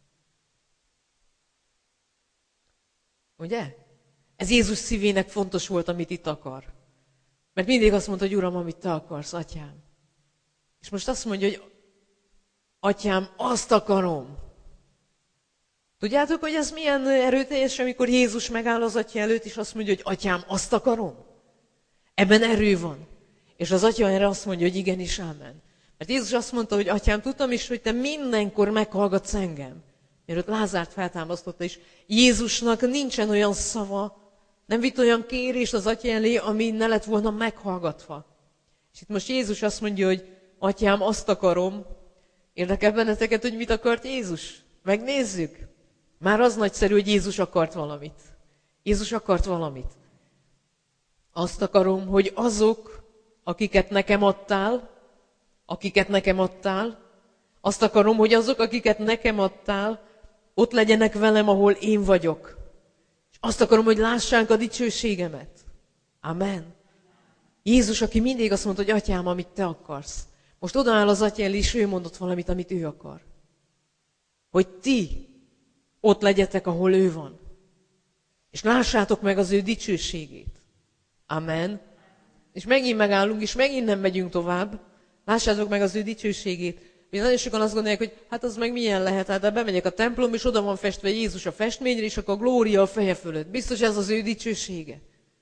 Ugye? Ez Jézus szívének fontos volt, amit itt akar. Mert mindig azt mondta, hogy Uram, amit te akarsz, Atyám. És most azt mondja, hogy Atyám, azt akarom. Tudjátok, hogy ez milyen erőteljes, amikor Jézus megáll az Atya előtt, és azt mondja, hogy Atyám, azt akarom? Ebben erő van. És az Atya erre azt mondja, hogy igenis, ámen. Mert Jézus azt mondta, hogy Atyám, tudtam is, hogy te mindenkor meghallgatsz engem. Mielőtt Lázárt feltámasztotta is. Jézusnak nincsen olyan szava, nem vitt olyan kérés az Atya elé, ami ne lett volna meghallgatva. És itt most Jézus azt mondja, hogy Atyám, azt akarom. Érdekel benneteket, hogy mit akart Jézus? Megnézzük. Már az nagyszerű, hogy Jézus akart valamit. Jézus akart valamit. Azt akarom, hogy azok, akiket nekem adtál, akiket nekem adtál, azt akarom, hogy azok, akiket nekem adtál, ott legyenek velem, ahol én vagyok. És azt akarom, hogy lássák a dicsőségemet. Amen. Jézus, aki mindig azt mondta, hogy Atyám, amit te akarsz. Most odaáll az Atya elé, és ő mondott valamit, amit ő akar. Hogy ti ott legyetek, ahol ő van. És lássátok meg az ő dicsőségét. Amen. És megint megállunk, és megint nem megyünk tovább. Lássátok meg az ő dicsőségét. Ugye nagyon sokan azt gondolják, hogy hát az meg milyen lehet, hát bemegyek a templom, és oda van festve Jézus a festményre, és akkor a glória a feje fölött. Biztos ez az ő dicsősége.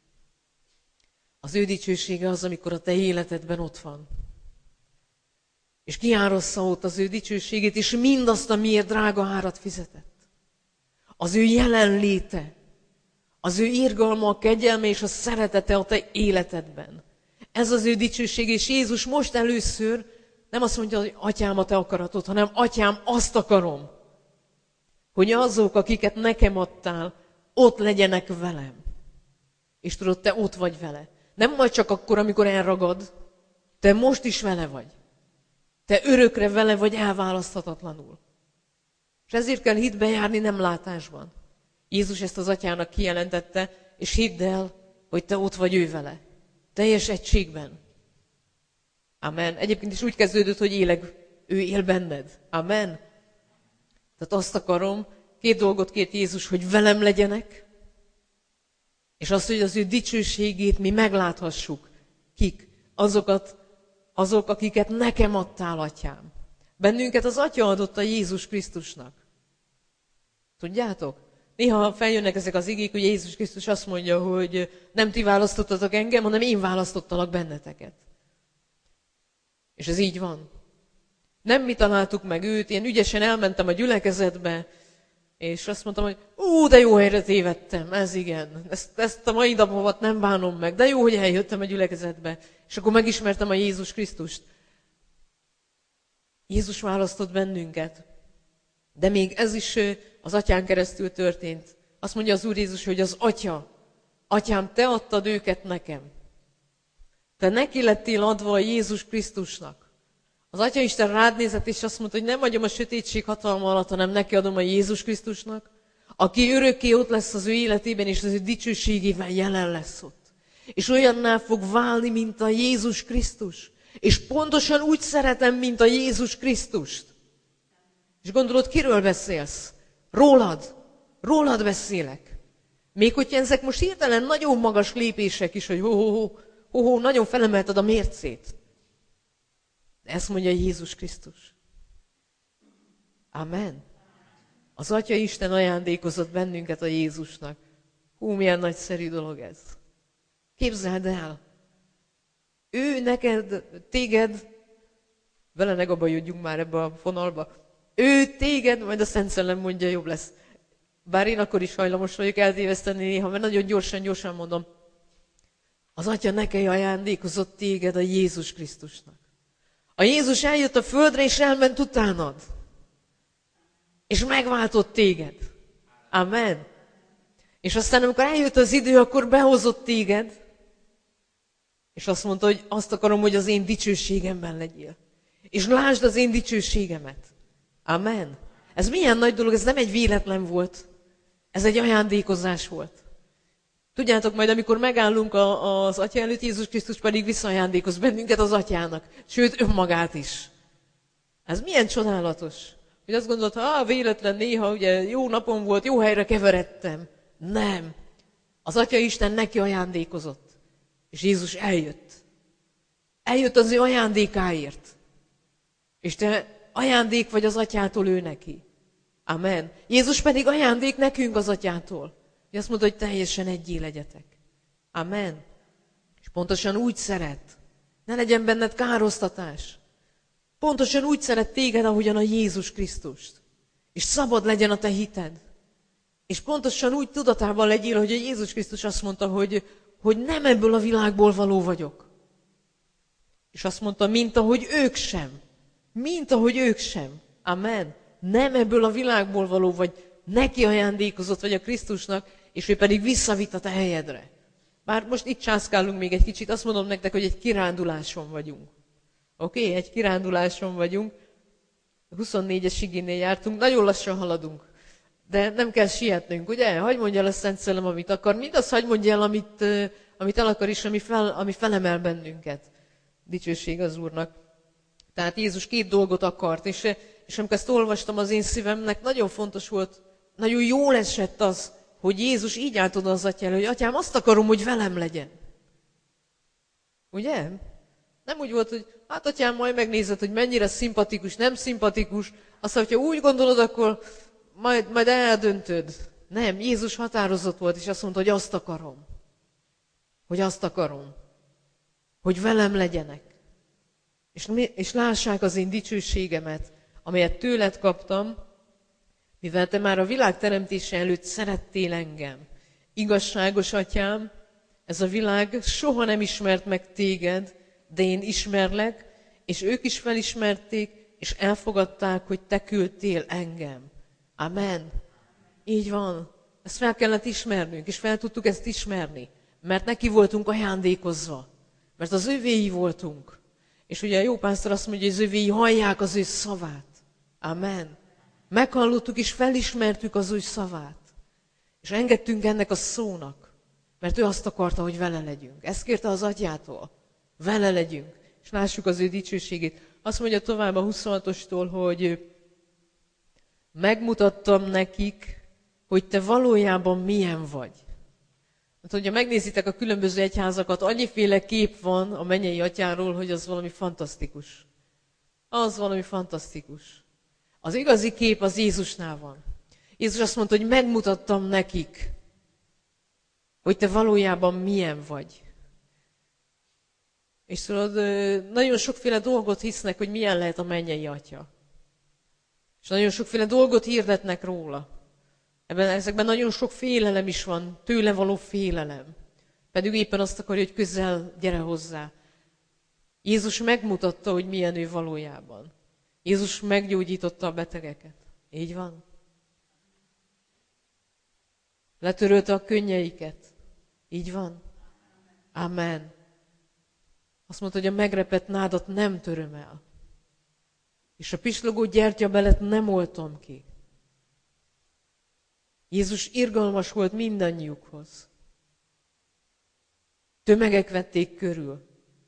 Az ő dicsősége az, amikor a te életedben ott van. És kiárassza ott az ő dicsőségét, és mindazt, amiért drága árat fizetett. Az ő jelenléte, az ő irgalma, a kegyelme és a szeretete a te életedben. Ez az ő dicsőség, és Jézus most először nem azt mondja, hogy Atyám, a te akaratod, hanem Atyám, azt akarom, hogy azok, akiket nekem adtál, ott legyenek velem. És tudod, te ott vagy vele. Nem majd csak akkor, amikor elragad, te most is vele vagy. Te örökre vele vagy elválaszthatatlanul. És ezért kell hitbe járni, nem látásban. Jézus ezt az Atyának kijelentette, és hidd el, hogy te ott vagy ő vele. Teljes egységben. Amen. Egyébként is úgy kezdődött, hogy éleg, ő él benned. Amen. Tehát azt akarom, két dolgot kért Jézus, hogy velem legyenek, és azt, hogy az ő dicsőségét mi megláthassuk. Kik? Azokat, azok, akiket nekem adtál, Atyám. Bennünket az Atya adott a Jézus Krisztusnak. Tudjátok? Néha feljönnek ezek az igék, hogy Jézus Krisztus azt mondja, hogy nem ti választottatok engem, hanem én választottalak benneteket. És ez így van. Nem mi találtuk meg őt, én ügyesen elmentem a gyülekezetbe, és azt mondtam, hogy ú, de jó helyre tévedtem, ez igen, ezt, ezt a mai napot nem bánom meg, de jó, hogy eljöttem a gyülekezetbe, és akkor megismertem a Jézus Krisztust. Jézus választott bennünket, de még ez is az Atyán keresztül történt. Azt mondja az Úr Jézus, hogy az Atya, Atyám, te adtad őket nekem. Te neki lettél adva a Jézus Krisztusnak. Az Atyaisten rád nézett, és azt mondta, hogy nem adjam a sötétség hatalma alatt, hanem neki adom a Jézus Krisztusnak, aki örökké ott lesz az ő életében, és az ő dicsőségével jelen lesz ott. És olyanná fog válni, mint a Jézus Krisztus. És pontosan úgy szeretem, mint a Jézus Krisztust. És gondolod, kiről beszélsz? Rólad. Rólad beszélek. Még hogyha ezek most hirtelen nagyon magas lépések is, hogy ho, ho, ho, ho, ho nagyon felemelted a mércét. De ezt mondja Jézus Krisztus. Amen. Az Atya Isten ajándékozott bennünket a Jézusnak. Hú, milyen nagyszerű dolog ez. Képzeld el. Ő neked, téged, vele ne gabajodjunk már ebbe a fonalba, ő téged, majd a Szent Szellem mondja, jobb lesz. Bár én akkor is hajlamos vagyok eltéveszteni néha, mert nagyon gyorsan-gyorsan mondom. Az Atya neked ajándékozott téged a Jézus Krisztusnak. A Jézus eljött a földre, és elment utánad. És megváltott téged. Amen. És aztán, amikor eljött az idő, akkor behozott téged, és azt mondta, hogy azt akarom, hogy az én dicsőségemben legyél. És lásd az én dicsőségemet. Amen. Ez milyen nagy dolog, ez nem egy véletlen volt. Ez egy ajándékozás volt. Tudjátok, majd amikor megállunk a, az Atya előtt, Jézus Krisztus pedig visszaajándékoz bennünket az Atyának. Sőt, önmagát is. Ez milyen csodálatos. Hogy azt gondolod, ha véletlen néha, ugye jó napom volt, jó helyre keveredtem. Nem. Az Atya Isten neki ajándékozott. És Jézus eljött. Eljött az ő ajándékáért. És te ajándék vagy az Atyától ő neki. Amen. Jézus pedig ajándék nekünk az Atyától. És azt mondta, hogy teljesen egyé legyetek. Amen. És pontosan úgy szeret. Ne legyen benned károsztatás. Pontosan úgy szeret téged, ahogyan a Jézus Krisztust. És szabad legyen a te hited. És pontosan úgy tudatában legyél, hogy a Jézus Krisztus azt mondta, hogy, hogy nem ebből a világból való vagyok. És azt mondta, mint ahogy ők sem. Mint ahogy ők sem. Amen. Nem ebből a világból való vagy, neki ajándékozott vagy a Krisztusnak, és ő pedig visszavitt a te helyedre. Bár most itt császkálunk még egy kicsit, azt mondom nektek, hogy egy kiránduláson vagyunk. Oké, okay? Egy kiránduláson vagyunk. huszonnégyes igénél jártunk, nagyon lassan haladunk. De nem kell sietnünk, ugye? Hagy mondja el a Szent Szellem, amit akar. Mindaz hagy mondja el, amit, amit el akar, és ami, fel, ami felemel bennünket. Dicsőség az Úrnak. Tehát Jézus két dolgot akart, és, és amikor ezt olvastam, az én szívemnek nagyon fontos volt, nagyon jól esett az, hogy Jézus így állt oda az Atyára, hogy Atyám, azt akarom, hogy velem legyen. Ugye? Nem úgy volt, hogy hát Atyám, majd megnézed, hogy mennyire szimpatikus, nem szimpatikus. Aztán, hogyha úgy gondolod, akkor majd, majd eldöntöd. Nem, Jézus határozott volt, és azt mondta, hogy azt akarom. Hogy azt akarom. Hogy velem legyenek. És, és lássák az én dicsőségemet, amelyet tőled kaptam, mivel te már a világ teremtése előtt szerettél engem. Igazságos Atyám, ez a világ soha nem ismert meg téged, de én ismerlek, és ők is felismerték, és elfogadták, hogy te küldtél engem. Amen. Így van. Ezt fel kellett ismernünk, és fel tudtuk ezt ismerni, mert neki voltunk ajándékozva, mert az övéi voltunk. És ugye a jó pásztor azt mondja, hogy az övéi hallják az ő szavát. Amen. Meghallottuk és felismertük az ő szavát. És engedtünk ennek a szónak, mert ő azt akarta, hogy vele legyünk. Ezt kérte az Atyától. Vele legyünk, és lássuk az ő dicsőségét. Azt mondja tovább a huszonhatostól, hogy megmutattam nekik, hogy te valójában milyen vagy. Hát, hogyha megnézitek a különböző egyházakat, annyiféle kép van a mennyei Atyáról, hogy az valami fantasztikus. Az valami fantasztikus. Az igazi kép az Jézusnál van. Jézus azt mondta, hogy megmutattam nekik, hogy te valójában milyen vagy. És tudod, nagyon sokféle dolgot hisznek, hogy milyen lehet a mennyei Atya. És nagyon sokféle dolgot hirdetnek róla. Ebben, ezekben nagyon sok félelem is van, tőle való félelem. Pedig éppen azt akarja, hogy közel gyere hozzá. Jézus megmutatta, hogy milyen ő valójában. Jézus meggyógyította a betegeket. Így van? Letörölte a könnyeiket. Így van? Amen. Azt mondta, hogy a megrepett nádat nem töröm el. És a pislogó gyertyabelet nem oltom ki. Jézus irgalmas volt mindannyiukhoz. Tömegek vették körül.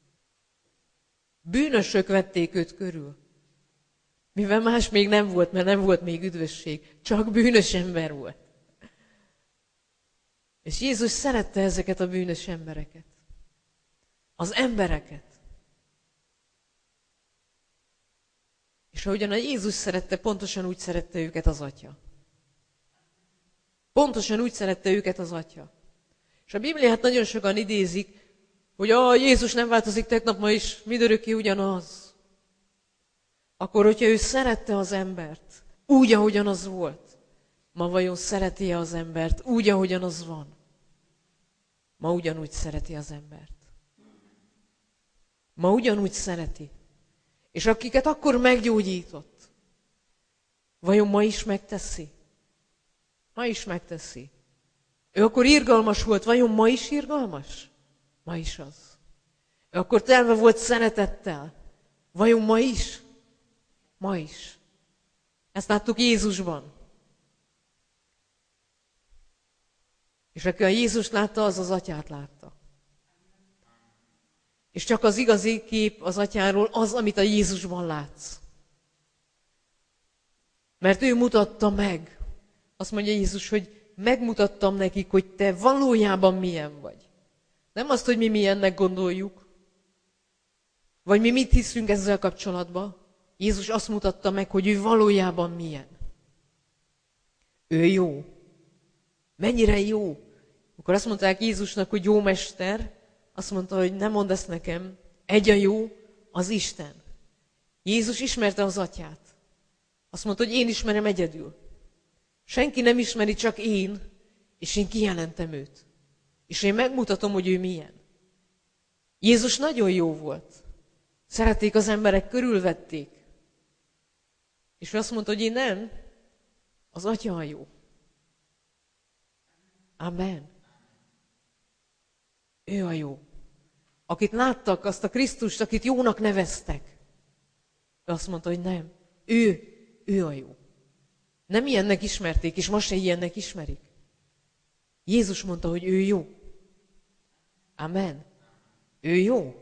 Bűnösök vették őt körül. Mivel más még nem volt, mert nem volt még üdvösség. Csak bűnös ember volt. És Jézus szerette ezeket a bűnös embereket. Az embereket. És ahogyan a Jézus szerette, pontosan úgy szerette őket az Atya. Pontosan úgy szerette őket az Atya. És a Bibliát nagyon sokan idézik, hogy a Jézus nem változik tegnap, ma is mindörökké ugyanaz. Akkor, hogyha ő szerette az embert, úgy, ahogyan az volt, ma vajon szereti-e az embert, úgy, ahogyan az van? Ma ugyanúgy szereti az embert. Ma ugyanúgy szereti. És akiket akkor meggyógyított, vajon ma is megteszi? Ma is megteszi. Ő akkor irgalmas volt, vajon ma is irgalmas? Ma is az. Ő akkor telve volt szeretettel, vajon ma is? Ma is. Ezt láttuk Jézusban. És aki a Jézust látta, az az Atyát látta. És csak az igazi kép az Atyáról az, amit a Jézusban látsz. Mert ő mutatta meg. Azt mondja Jézus, hogy megmutattam nekik, hogy te valójában milyen vagy. Nem azt, hogy mi milyennek gondoljuk, vagy mi mit hiszünk ezzel kapcsolatban. Jézus azt mutatta meg, hogy ő valójában milyen. Ő jó. Mennyire jó. Akkor azt mondták Jézusnak, hogy jó mester, azt mondta, hogy nem mondd ezt nekem, egy a jó, az Isten. Jézus ismerte az Atyát. Azt mondta, hogy én ismerem egyedül. Senki nem ismeri, csak én, és én kijelentem őt. És én megmutatom, hogy ő milyen. Jézus nagyon jó volt. Szerették az emberek, körülvették. És ő azt mondta, hogy én nem, az Atya a jó. Amen. Ő a jó. Akit láttak, azt a Krisztust, akit jónak neveztek. Ő azt mondta, hogy nem. Ő, ő a jó. Nem ilyennek ismerték, és ma se ilyennek ismerik. Jézus mondta, hogy ő jó. Amen. Ő jó.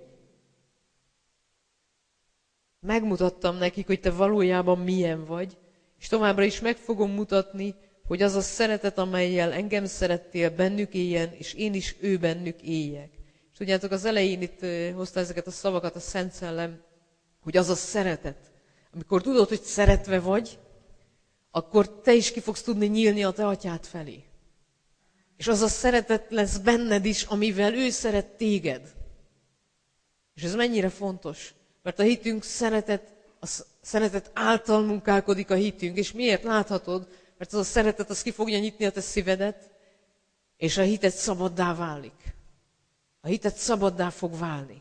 Megmutattam nekik, hogy te valójában milyen vagy, és továbbra is meg fogom mutatni, hogy az a szeretet, amellyel engem szerettél, bennük éljen, és én is ő bennük éljek. És tudjátok, az elején itt hozta ezeket a szavakat a Szent Szellem, hogy az a szeretet. Amikor tudod, hogy szeretve vagy, akkor te is ki fogsz tudni nyílni a te atyád felé. És az a szeretet lesz benned is, amivel ő szeret téged. És ez mennyire fontos, mert a hitünk szeretet, a szeretet által munkálkodik a hitünk. És miért láthatod? Mert az a szeretet, az ki fogja nyitni a te szívedet, és a hited szabaddá válik. A hited szabaddá fog válni.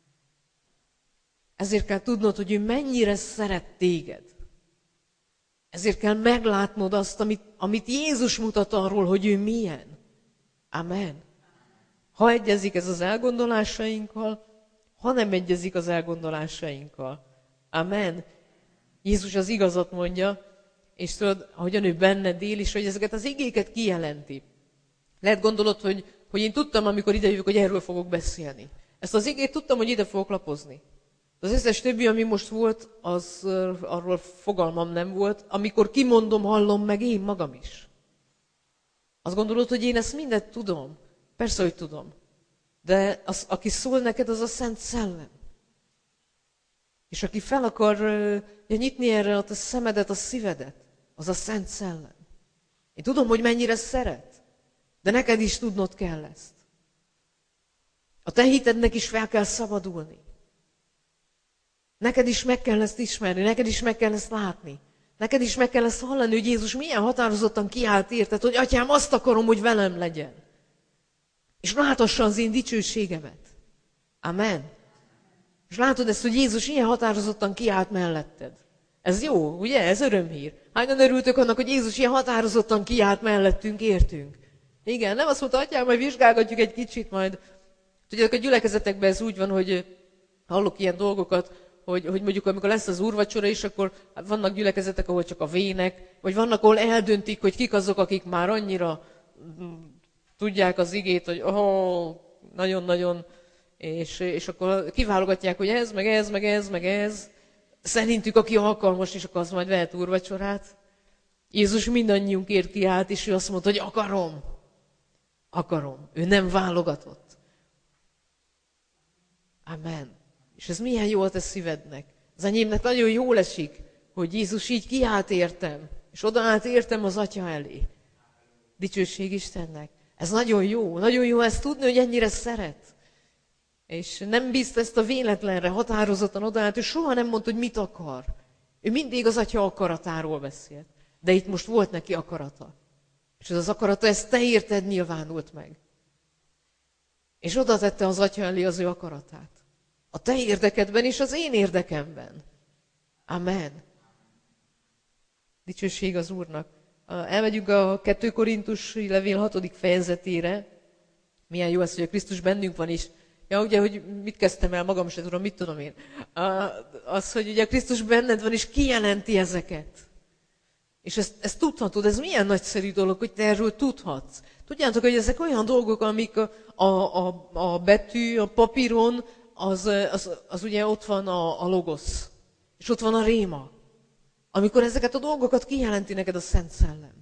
Ezért kell tudnod, hogy ő mennyire szeret téged. Ezért kell meglátnod azt, amit, amit Jézus mutat arról, hogy ő milyen. Amen. Ha egyezik ez az elgondolásainkkal, ha nem egyezik az elgondolásainkkal. Amen. Jézus az igazat mondja, és tudod, ahogyan ő benned él, és hogy ezeket az igéket kijelenti. Lehet gondolod, hogy, hogy én tudtam, amikor idejövök, hogy erről fogok beszélni. Ezt az igét tudtam, hogy ide fogok lapozni. Az összes többi, ami most volt, az arról fogalmam nem volt. Amikor kimondom, hallom meg én magam is. Azt gondolod, hogy én ezt mindet tudom? Persze, hogy tudom. De az, aki szól neked, az a Szent Szellem. És aki fel akar uh, nyitni erre a szemedet, a szívedet, az a Szent Szellem. Én tudom, hogy mennyire szeret, de neked is tudnod kell ezt. A te hitednek is fel kell szabadulni. Neked is meg kell ezt ismerni, neked is meg kell ezt látni. Neked is meg kell ezt hallani, hogy Jézus milyen határozottan kiállt érted, hogy atyám, azt akarom, hogy velem legyen. És láthassa az én dicsőségemet. Amen. És látod ezt, hogy Jézus ilyen határozottan kiállt melletted. Ez jó, ugye? Ez örömhír. Hányan örültök annak, hogy Jézus ilyen határozottan kiállt mellettünk, értünk. Igen, nem azt mondta, atyám, majd vizsgálgatjuk egy kicsit majd. Tudjátok, a gyülekezetekben ez úgy van, hogy hallok ilyen dolgokat, hogy, hogy mondjuk amikor lesz az úrvacsora is, akkor vannak gyülekezetek, ahol csak a vének, vagy vannak, ahol eldöntik, hogy kik azok, akik már annyira tudják az igét, hogy oh, nagyon-nagyon, és, és akkor kiválogatják, hogy ez, meg ez, meg ez, meg ez. Szerintük, aki alkalmas, és akkor az majd vehet úrvacsorát. Jézus mindannyiunkért kiállt, és ő azt mondta, hogy akarom. Akarom. Ő nem válogatott. Amen. És ez milyen jó a te szívednek. Az enyémnek nagyon jól esik, hogy Jézus így kiállt értem, és odaállt értem az Atya elé. Dicsőség Istennek. Ez nagyon jó. Nagyon jó ezt tudni, hogy ennyire szeret. És nem bízta ezt a véletlenre, határozottan odaállt, ő soha nem mondta, hogy mit akar. Ő mindig az Atya akaratáról beszélt. De itt most volt neki akarata. És ez az akarata, ez te érted nyilvánult meg. És oda tette az Atya elé az ő akaratát. A te érdekedben és az én érdekemben. Amen. Dicsőség az Úrnak. Elmegyünk a kettő Korintusi levél hatodik fejezetére. Milyen jó ez, hogy a Krisztus bennünk van is. Ja, ugye, hogy mit kezdtem el, magam sem tudom, mit tudom én. Az, hogy ugye a Krisztus benned van, és kijelenti ezeket. És ezt, ezt tudhatod, ez milyen nagyszerű dolog, hogy te erről tudhatsz. Tudjátok, hogy ezek olyan dolgok, amik a, a, a, a betű, a papíron, az, az, az ugye ott van a, a logosz. És ott van a réma. Amikor ezeket a dolgokat kijelenti neked a Szent Szellem.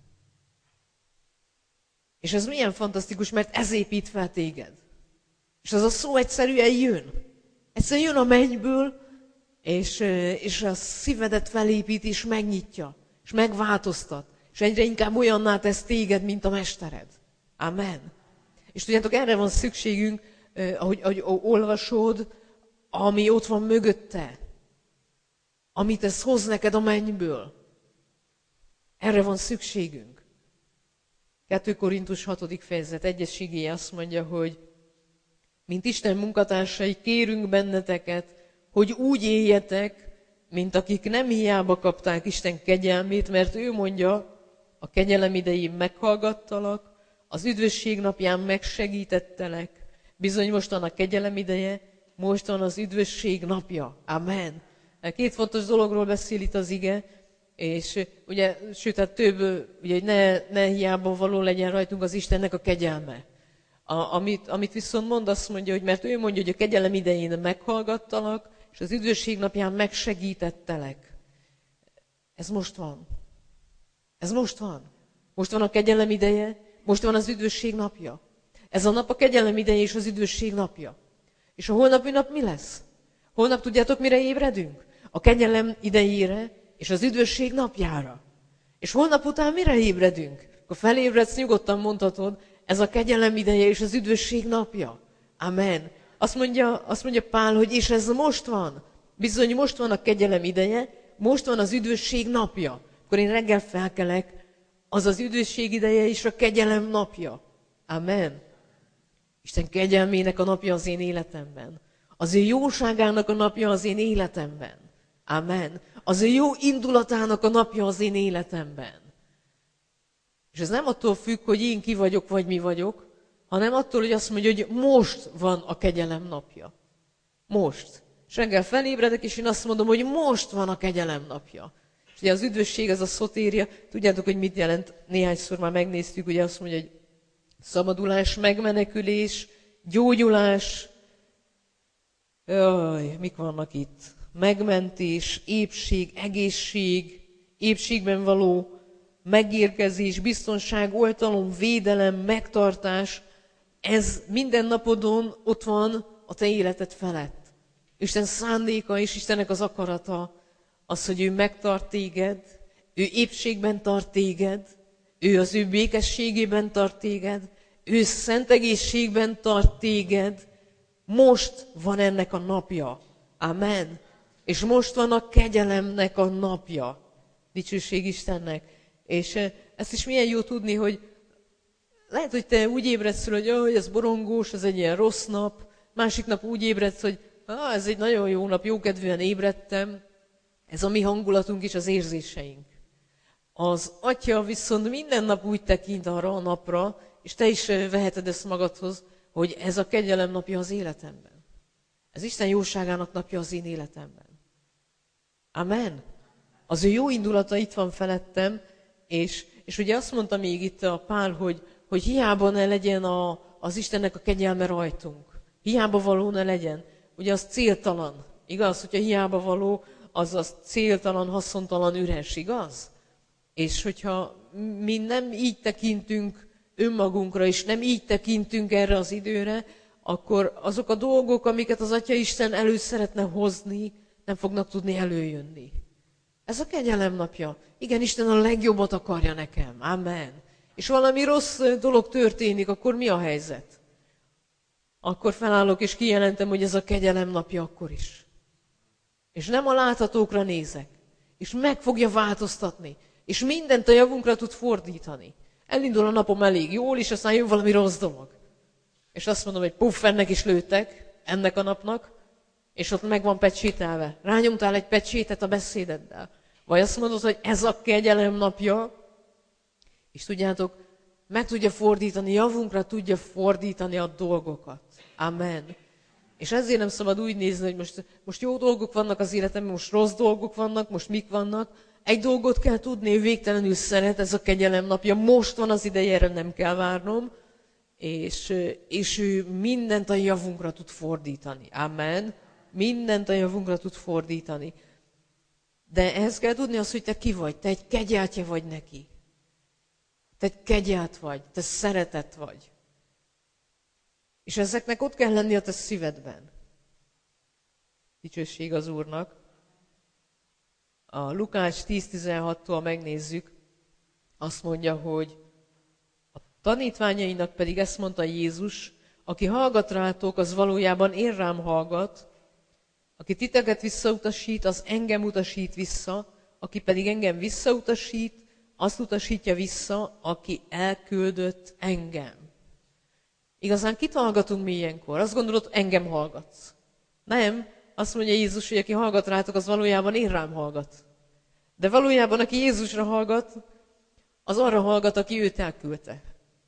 És ez milyen fantasztikus, mert ez épít fel téged. És az a szó egyszerűen jön. Egyszerűen jön a mennyből, és, és a szívedet felépít, és megnyitja, és megváltoztat. És egyre inkább olyanná tesz téged, mint a mestered. Amen. És tudjátok, erre van szükségünk, ahogy, ahogy olvasod, ami ott van mögötte. Amit ez hoz neked a mennyből. Erre van szükségünk. kettő Korintus hatodik fejezet egyes igéje azt mondja, hogy mint Isten munkatársai, kérünk benneteket, hogy úgy éljetek, mint akik nem hiába kapták Isten kegyelmét, mert ő mondja, a kegyelem idején meghallgattalak, az üdvösség napján megsegítettelek. Bizony most van a kegyelem ideje, most van az üdvösség napja. Amen. Két fontos dologról beszél itt az ige, és ugye, sőt, hát több, ugye, hogy ne, ne hiába való legyen rajtunk az Istennek a kegyelme. A, amit, amit viszont mond, azt mondja, hogy mert ő mondja, hogy a kegyelem idején meghallgattalak, és az üdvösség napján megsegítettelek. Ez most van. Ez most van. Most van a kegyelem ideje, most van az üdvösség napja. Ez a nap a kegyelem ideje és az üdvösség napja. És a holnapi nap mi lesz? Holnap tudjátok, mire ébredünk? A kegyelem idejére és az üdvösség napjára. És holnap után mire ébredünk? Akkor felébredsz, nyugodtan mondhatod, ez a kegyelem ideje és az üdvösség napja. Amen. Azt mondja, azt mondja Pál, hogy és ez most van. Bizony most van a kegyelem ideje, most van az üdvösség napja. Akkor én reggel felkelek, az az üdvösség ideje és a kegyelem napja. Amen. Isten kegyelmének a napja az én életemben. Az ő jóságának a napja az én életemben. Amen. Az ő jó indulatának a napja az én életemben. És ez nem attól függ, hogy én ki vagyok, vagy mi vagyok, hanem attól, hogy azt mondja, hogy most van a kegyelem napja. Most. És reggel felébredek, és én azt mondom, hogy most van a kegyelem napja. És ugye az üdvösség, az a szotéria, tudjátok, hogy mit jelent? Néhányszor már megnéztük, ugye azt mondja, hogy szabadulás, megmenekülés, gyógyulás. Jaj, mik vannak itt? Megmentés, épség, egészség, épségben való megérkezés, biztonság, oltalom, védelem, megtartás. Ez minden napodon ott van a te életed felett. Isten szándéka és Istennek az akarata az, hogy ő megtart téged, ő épségben tart téged, ő az ő békességében tart téged, ő szent egészségben tart téged. Most van ennek a napja. Amen. És most van a kegyelemnek a napja. Dicsőség Istennek. És ezt is milyen jó tudni, hogy lehet, hogy te úgy ébredsz hogy oh, ez borongós, ez egy ilyen rossz nap. Másik nap úgy ébredsz, hogy ah, ez egy nagyon jó nap, jókedvűen ébredtem. Ez a mi hangulatunk és az érzéseink. Az Atya viszont minden nap úgy tekint arra a napra, és te is veheted ezt magadhoz, hogy ez a kegyelem napja az életemben. Ez Isten jóságának napja az én életemben. Amen. Az ő jó indulata itt van felettem, és, és ugye azt mondta még itt a Pál, hogy, hogy hiába ne legyen a, az Istennek a kegyelme rajtunk. Hiába való ne legyen. Ugye az céltalan. Igaz? Hogyha hiába való, az az céltalan, haszontalan, üres. Igaz? És hogyha mi nem így tekintünk önmagunkra, és nem így tekintünk erre az időre, akkor azok a dolgok, amiket az Atya Isten elő szeretne hozni, nem fognak tudni előjönni. Ez a kegyelem napja. Igen, Isten a legjobbat akarja nekem. Amen. És valami rossz dolog történik, akkor mi a helyzet? Akkor felállok és kijelentem, hogy ez a kegyelem napja akkor is. És nem a láthatókra nézek. És meg fogja változtatni. És mindent a javunkra tud fordítani. Elindul a napom elég jól, és aztán jön valami rossz dolog. És azt mondom, hogy puff, ennek is lőttek, ennek a napnak, és ott meg van pecsételve. Rányomtál egy pecsétet a beszédeddel. Vagy azt mondod, hogy ez a kegyelem napja, és tudjátok, meg tudja fordítani, javunkra tudja fordítani a dolgokat. Amen. És ezért nem szabad úgy nézni, hogy most, most jó dolgok vannak az életemben, most rossz dolgok vannak, most mik vannak. Egy dolgot kell tudni, ő végtelenül szeret, ez a kegyelem napja. Most van az ideje, erre nem kell várnom. És, és ő mindent a javunkra tud fordítani. Amen. Mindent a javunkra tud fordítani. De ehhez kell tudni azt, hogy te ki vagy. Te egy kegyeltje vagy neki. Te egy kegyelt vagy. Te szeretet vagy. És ezeknek ott kell lenni a te szívedben. Dicsőség az Úrnak. A Lukács tíz tizenhattól megnézzük, azt mondja, hogy a tanítványainak pedig ezt mondta Jézus, aki hallgat rátok, az valójában én rám hallgat, aki titeket visszautasít, az engem utasít vissza, aki pedig engem visszautasít, azt utasítja vissza, aki elküldött engem. Igazán kit hallgatunk mi ilyenkor? Azt gondolod, engem hallgatsz. Nem. Azt mondja Jézus, hogy aki hallgat rátok, az valójában én rám hallgat. De valójában, aki Jézusra hallgat, az arra hallgat, aki őt elküldte.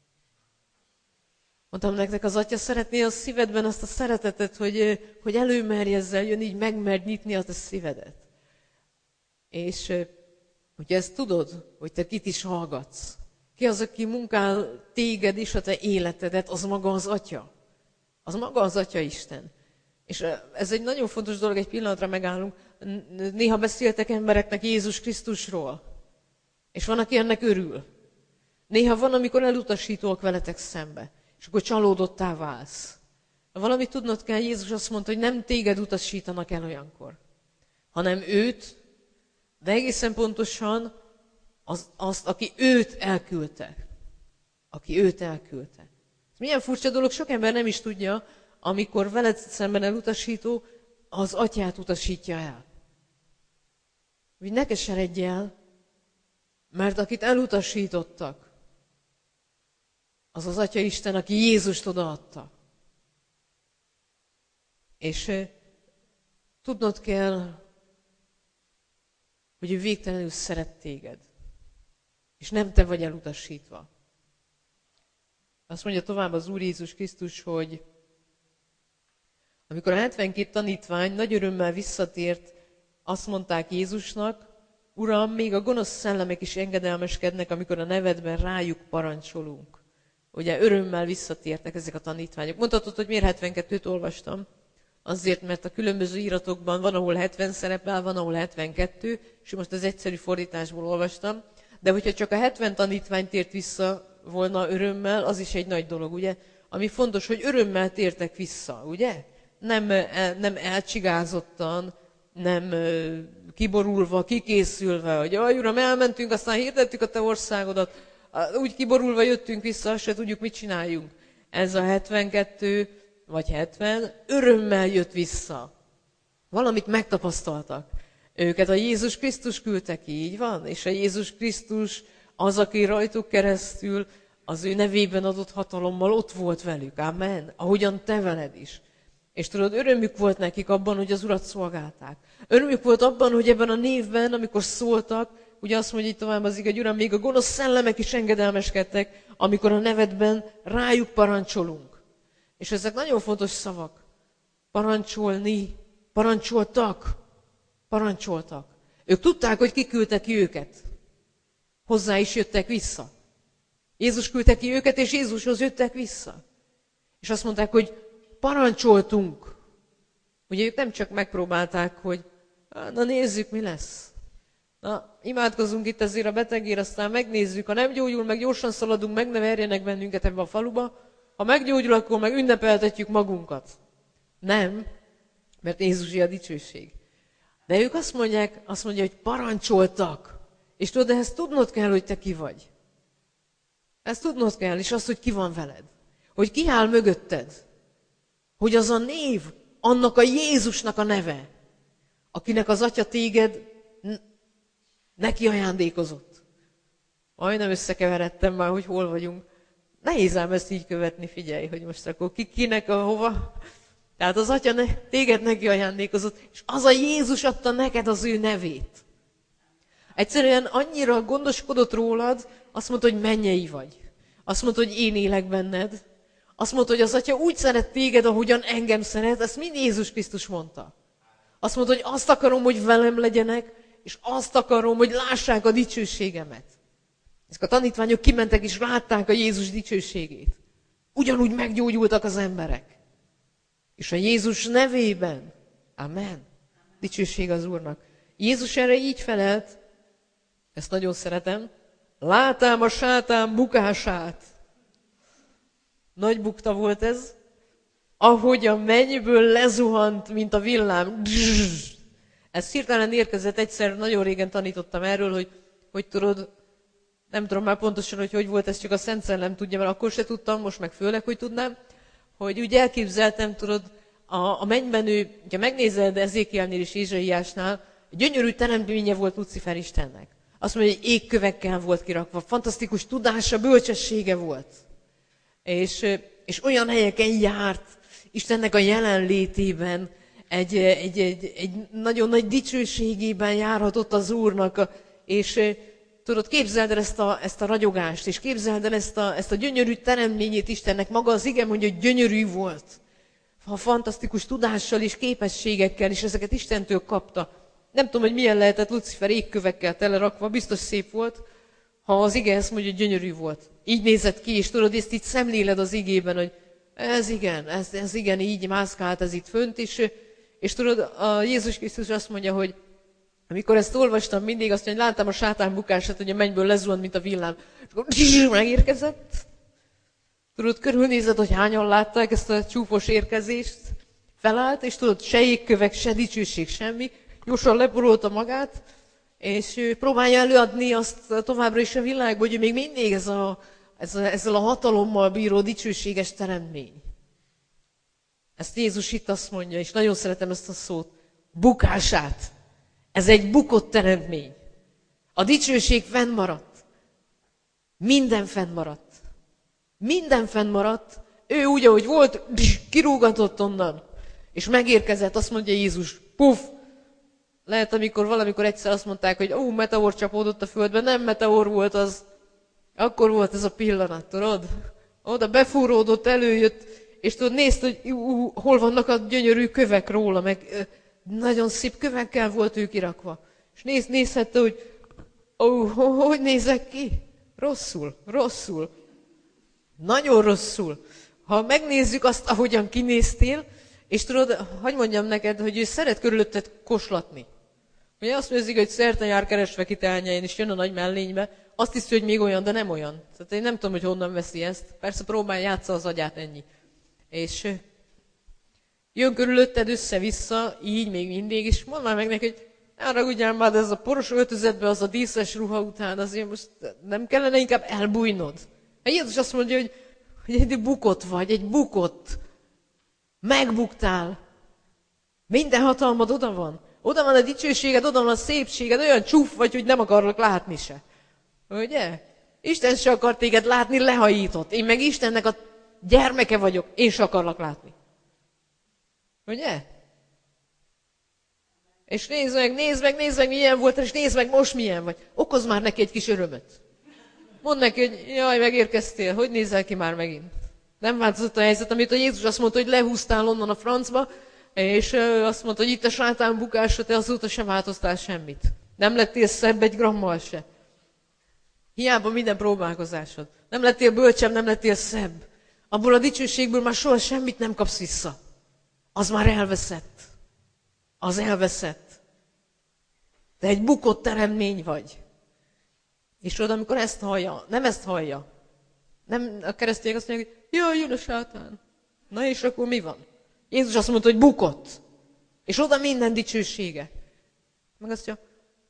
Mondtam nektek, az Atya szeretné a szívedben azt a szeretetet, hogy, hogy előmerj ezzel jönni, így megmerj nyitni a te szívedet. És hogyha ezt tudod, hogy te kit is hallgatsz, ki az, aki munkál téged és a te életedet, az maga az Atya. Az maga az Atya Isten. És ez egy nagyon fontos dolog, egy pillanatra megállunk. Néha beszéltek embereknek Jézus Krisztusról, és van, aki ennek örül. Néha van, amikor elutasítóak veletek szembe, és akkor csalódottá válsz. Valamit tudnod kell, Jézus azt mondta, hogy nem téged utasítanak el olyankor, hanem őt, de egészen pontosan az, azt, aki őt elküldte. Aki őt elküldte. Ez milyen furcsa dolog, sok ember nem is tudja, amikor veled szemben elutasító, az Atyát utasítja el. Hogy ne keseredj el, mert akit elutasítottak, az az Atya Isten, aki Jézust odaadta. És eh, tudnod kell, hogy ő végtelenül szeret téged. És nem te vagy elutasítva. Azt mondja tovább az Úr Jézus Krisztus, hogy amikor a hetvenkét tanítvány nagy örömmel visszatért, azt mondták Jézusnak, Uram, még a gonosz szellemek is engedelmeskednek, amikor a nevedben rájuk parancsolunk. Ugye örömmel visszatértek ezek a tanítványok. Mondhatod, hogy miért hetvenkettőt olvastam? Azért, mert a különböző iratokban van, ahol hetven szerepel, van, ahol hetvenkettő, és most az egyszerű fordításból olvastam. De hogyha csak a hetven tanítvány tért vissza volna örömmel, az is egy nagy dolog, ugye? Ami fontos, hogy örömmel tértek vissza, ugye? Nem, nem elcsigázottan, nem kiborulva, kikészülve, hogy jaj, Uram, elmentünk, aztán hirdettük a te országodat, úgy kiborulva jöttünk vissza, azt se tudjuk, mit csináljunk. Ez a hetvenkettő vagy hetven örömmel jött vissza. Valamit megtapasztaltak. Őket a Jézus Krisztus küldte ki, így van? És a Jézus Krisztus az, aki rajtuk keresztül az ő nevében adott hatalommal ott volt velük. Amen. Ahogyan te veled is. És tudod, örömük volt nekik abban, hogy az Urat szolgálták. Örömük volt abban, hogy ebben a névben, amikor szóltak, ugye azt mondja itt tovább az ige, hogy Uram, még a gonosz szellemek is engedelmeskedtek, amikor a nevedben rájuk parancsolunk. És ezek nagyon fontos szavak. parancsolni, parancsoltak, parancsoltak. Ők tudták, hogy ki küldte ki őket. Hozzá is jöttek vissza. Jézus küldte ki őket, és Jézushoz jöttek vissza. És azt mondták, hogy parancsoltunk. Ugye ők nem csak megpróbálták, hogy na nézzük, mi lesz. Na, imádkozunk itt ezért a betegért, aztán megnézzük, ha nem gyógyul, meg gyorsan szaladunk, meg ne verjenek bennünket ebbe a faluba. Ha meggyógyul, akkor meg ünnepeltetjük magunkat. Nem, mert Jézusi a dicsőség. De ők azt mondják, azt mondja, hogy parancsoltak. És tudod, de ezt tudnod kell, hogy te ki vagy. Ezt tudnod kell, és azt, hogy ki van veled. Hogy ki áll mögötted. Hogy az a név, annak a Jézusnak a neve, akinek az Atya téged neki ajándékozott. Majdnem összekeveredtem már, hogy hol vagyunk. Nehéz ám ezt így követni, figyelj, hogy most akkor ki, kinek a hova. Tehát az Atya ne, téged neki ajándékozott, és az a Jézus adta neked az ő nevét. Egyszerűen annyira gondoskodott rólad, azt mondta, hogy mennyei vagy. Azt mondta, hogy én élek benned. Azt mondta, hogy az Atya úgy szeret téged, ahogyan engem szeret. Ezt mind Jézus Krisztus mondta. Azt mondta, hogy azt akarom, hogy velem legyenek, és azt akarom, hogy lássák a dicsőségemet. Ezek a tanítványok kimentek, és látták a Jézus dicsőségét. Ugyanúgy meggyógyultak az emberek. És a Jézus nevében, amen, dicsőség az Úrnak. Jézus erre így felelt, ezt nagyon szeretem, látám a sátán bukását. Nagy bukta volt ez, ahogy a mennyből lezuhant, mint a villám. Ez hirtelen érkezett, egyszer nagyon régen tanítottam erről, hogy, hogy tudod, nem tudom már pontosan, hogy hogy volt, ez csak a Szent Szellem tudja, mert akkor se tudtam, most meg főleg, hogy tudnám, hogy úgy elképzeltem, tudod, a, a mennyben ő, ha megnézed Ezékielnél és Ézsaiásnál, gyönyörű teremtménye volt Lucifer Istennek. Azt mondja, hogy égkövekkel volt kirakva, fantasztikus tudása, bölcsessége volt. És, és olyan helyeken járt Istennek a jelenlétében, egy, egy, egy, egy nagyon nagy dicsőségében járhatott az Úrnak, és tudod, képzeld el ezt a, ezt a ragyogást, és képzeld el ezt a, ezt a gyönyörű teremtményét Istennek. Maga az ige mondja, hogy gyönyörű volt. A fantasztikus tudással és képességekkel, és ezeket Istentől kapta. Nem tudom, hogy milyen lehetett Lucifer égkövekkel telerakva, biztos szép volt, ha az ige ezt mondja, hogy gyönyörű volt. Így nézett ki, és tudod, ezt így szemléled az igében, hogy ez igen, ez, ez igen, így mászkált ez itt fönt, és, és tudod, a Jézus Krisztus azt mondja, hogy amikor ezt olvastam, mindig azt mondja, hogy láttam a sátán bukását, hogy a mennyből lezuhant, mint a villám. És akkor megérkezett. Tudod, körülnézed, hogy hányan látták ezt a csúfos érkezést. Felállt, és tudod, se égkövek, se dicsőség, semmi. Gyorsan leporolta magát, és próbálja előadni azt továbbra is a világban, hogy még mindig ez a, ez a, ezzel a hatalommal bíró dicsőséges teremtmény. Ezt Jézus itt azt mondja, és nagyon szeretem ezt a szót, bukását. Ez egy bukott teremtmény. A dicsőség fennmaradt. Minden fennmaradt. Minden fennmaradt. Ő úgy, ahogy volt, kirúgatott onnan. És megérkezett, azt mondja Jézus, puf! Lehet, amikor valamikor egyszer azt mondták, hogy ó, meteor csapódott a földbe, nem meteor volt az. Akkor volt ez a pillanat, tudod? Oda befúródott, előjött, és tudod, nézd, hogy ú, hol vannak a gyönyörű kövek róla, meg nagyon szép kövekkel volt ő kirakva. És néz, nézhette, hogy ó, hogy nézek ki? Rosszul, rosszul. Nagyon rosszul. Ha megnézzük azt, ahogyan kinéztél, és tudod, hogy mondjam neked, hogy ő szeret körülötted koslatni. Ugye azt mondja, hogy szerte jár keresve kitelnyején, és jön a nagy mellénybe, azt hiszi, hogy még olyan, de nem olyan. Tehát én nem tudom, hogy honnan veszi ezt. Persze próbálj, játsza az agyát, ennyi. És jön körülötted össze-vissza, így még mindig, és mondd már meg neki, hogy ne haragudjál már, de ez a poros öltözetben, az a díszes ruha után, azért most nem kellene inkább elbújnod. Hát Jézus azt mondja, hogy, hogy egy bukott vagy, egy bukott. Megbuktál. Minden hatalmad oda van. Oda van a dicsőséged, oda van a szépséged, olyan csúf vagy, hogy nem akarlak látni se. Ugye? Isten se akar téged látni, lehajított. Én meg Istennek a gyermeke vagyok, én se akarlak látni. Ugye? És nézd meg, nézd meg, nézd meg, milyen volt, és nézd meg, most milyen vagy. Okozd már neki egy kis örömöt. Mondd neki, hogy jaj, megérkeztél, hogy nézel ki már megint? Nem változott a helyzet, amit a Jézus azt mondta, hogy lehúztál onnan a francba, és azt mondta, hogy itt a sátán bukása, te azóta sem változtál semmit. Nem lettél szebb egy grammal se. Hiába minden próbálkozásod. Nem lettél bölcsebb, nem lettél szebb. Abból a dicsőségből már soha semmit nem kapsz vissza. Az már elveszett. Az elveszett. Te egy bukott teremtmény vagy. És tudod, amikor ezt hallja, nem ezt hallja. Nem, a keresztények azt mondják, hogy jaj, jön a sátán. Na és akkor mi van? Jézus azt mondta, hogy bukott. És oda minden dicsősége. Meg azt mondja,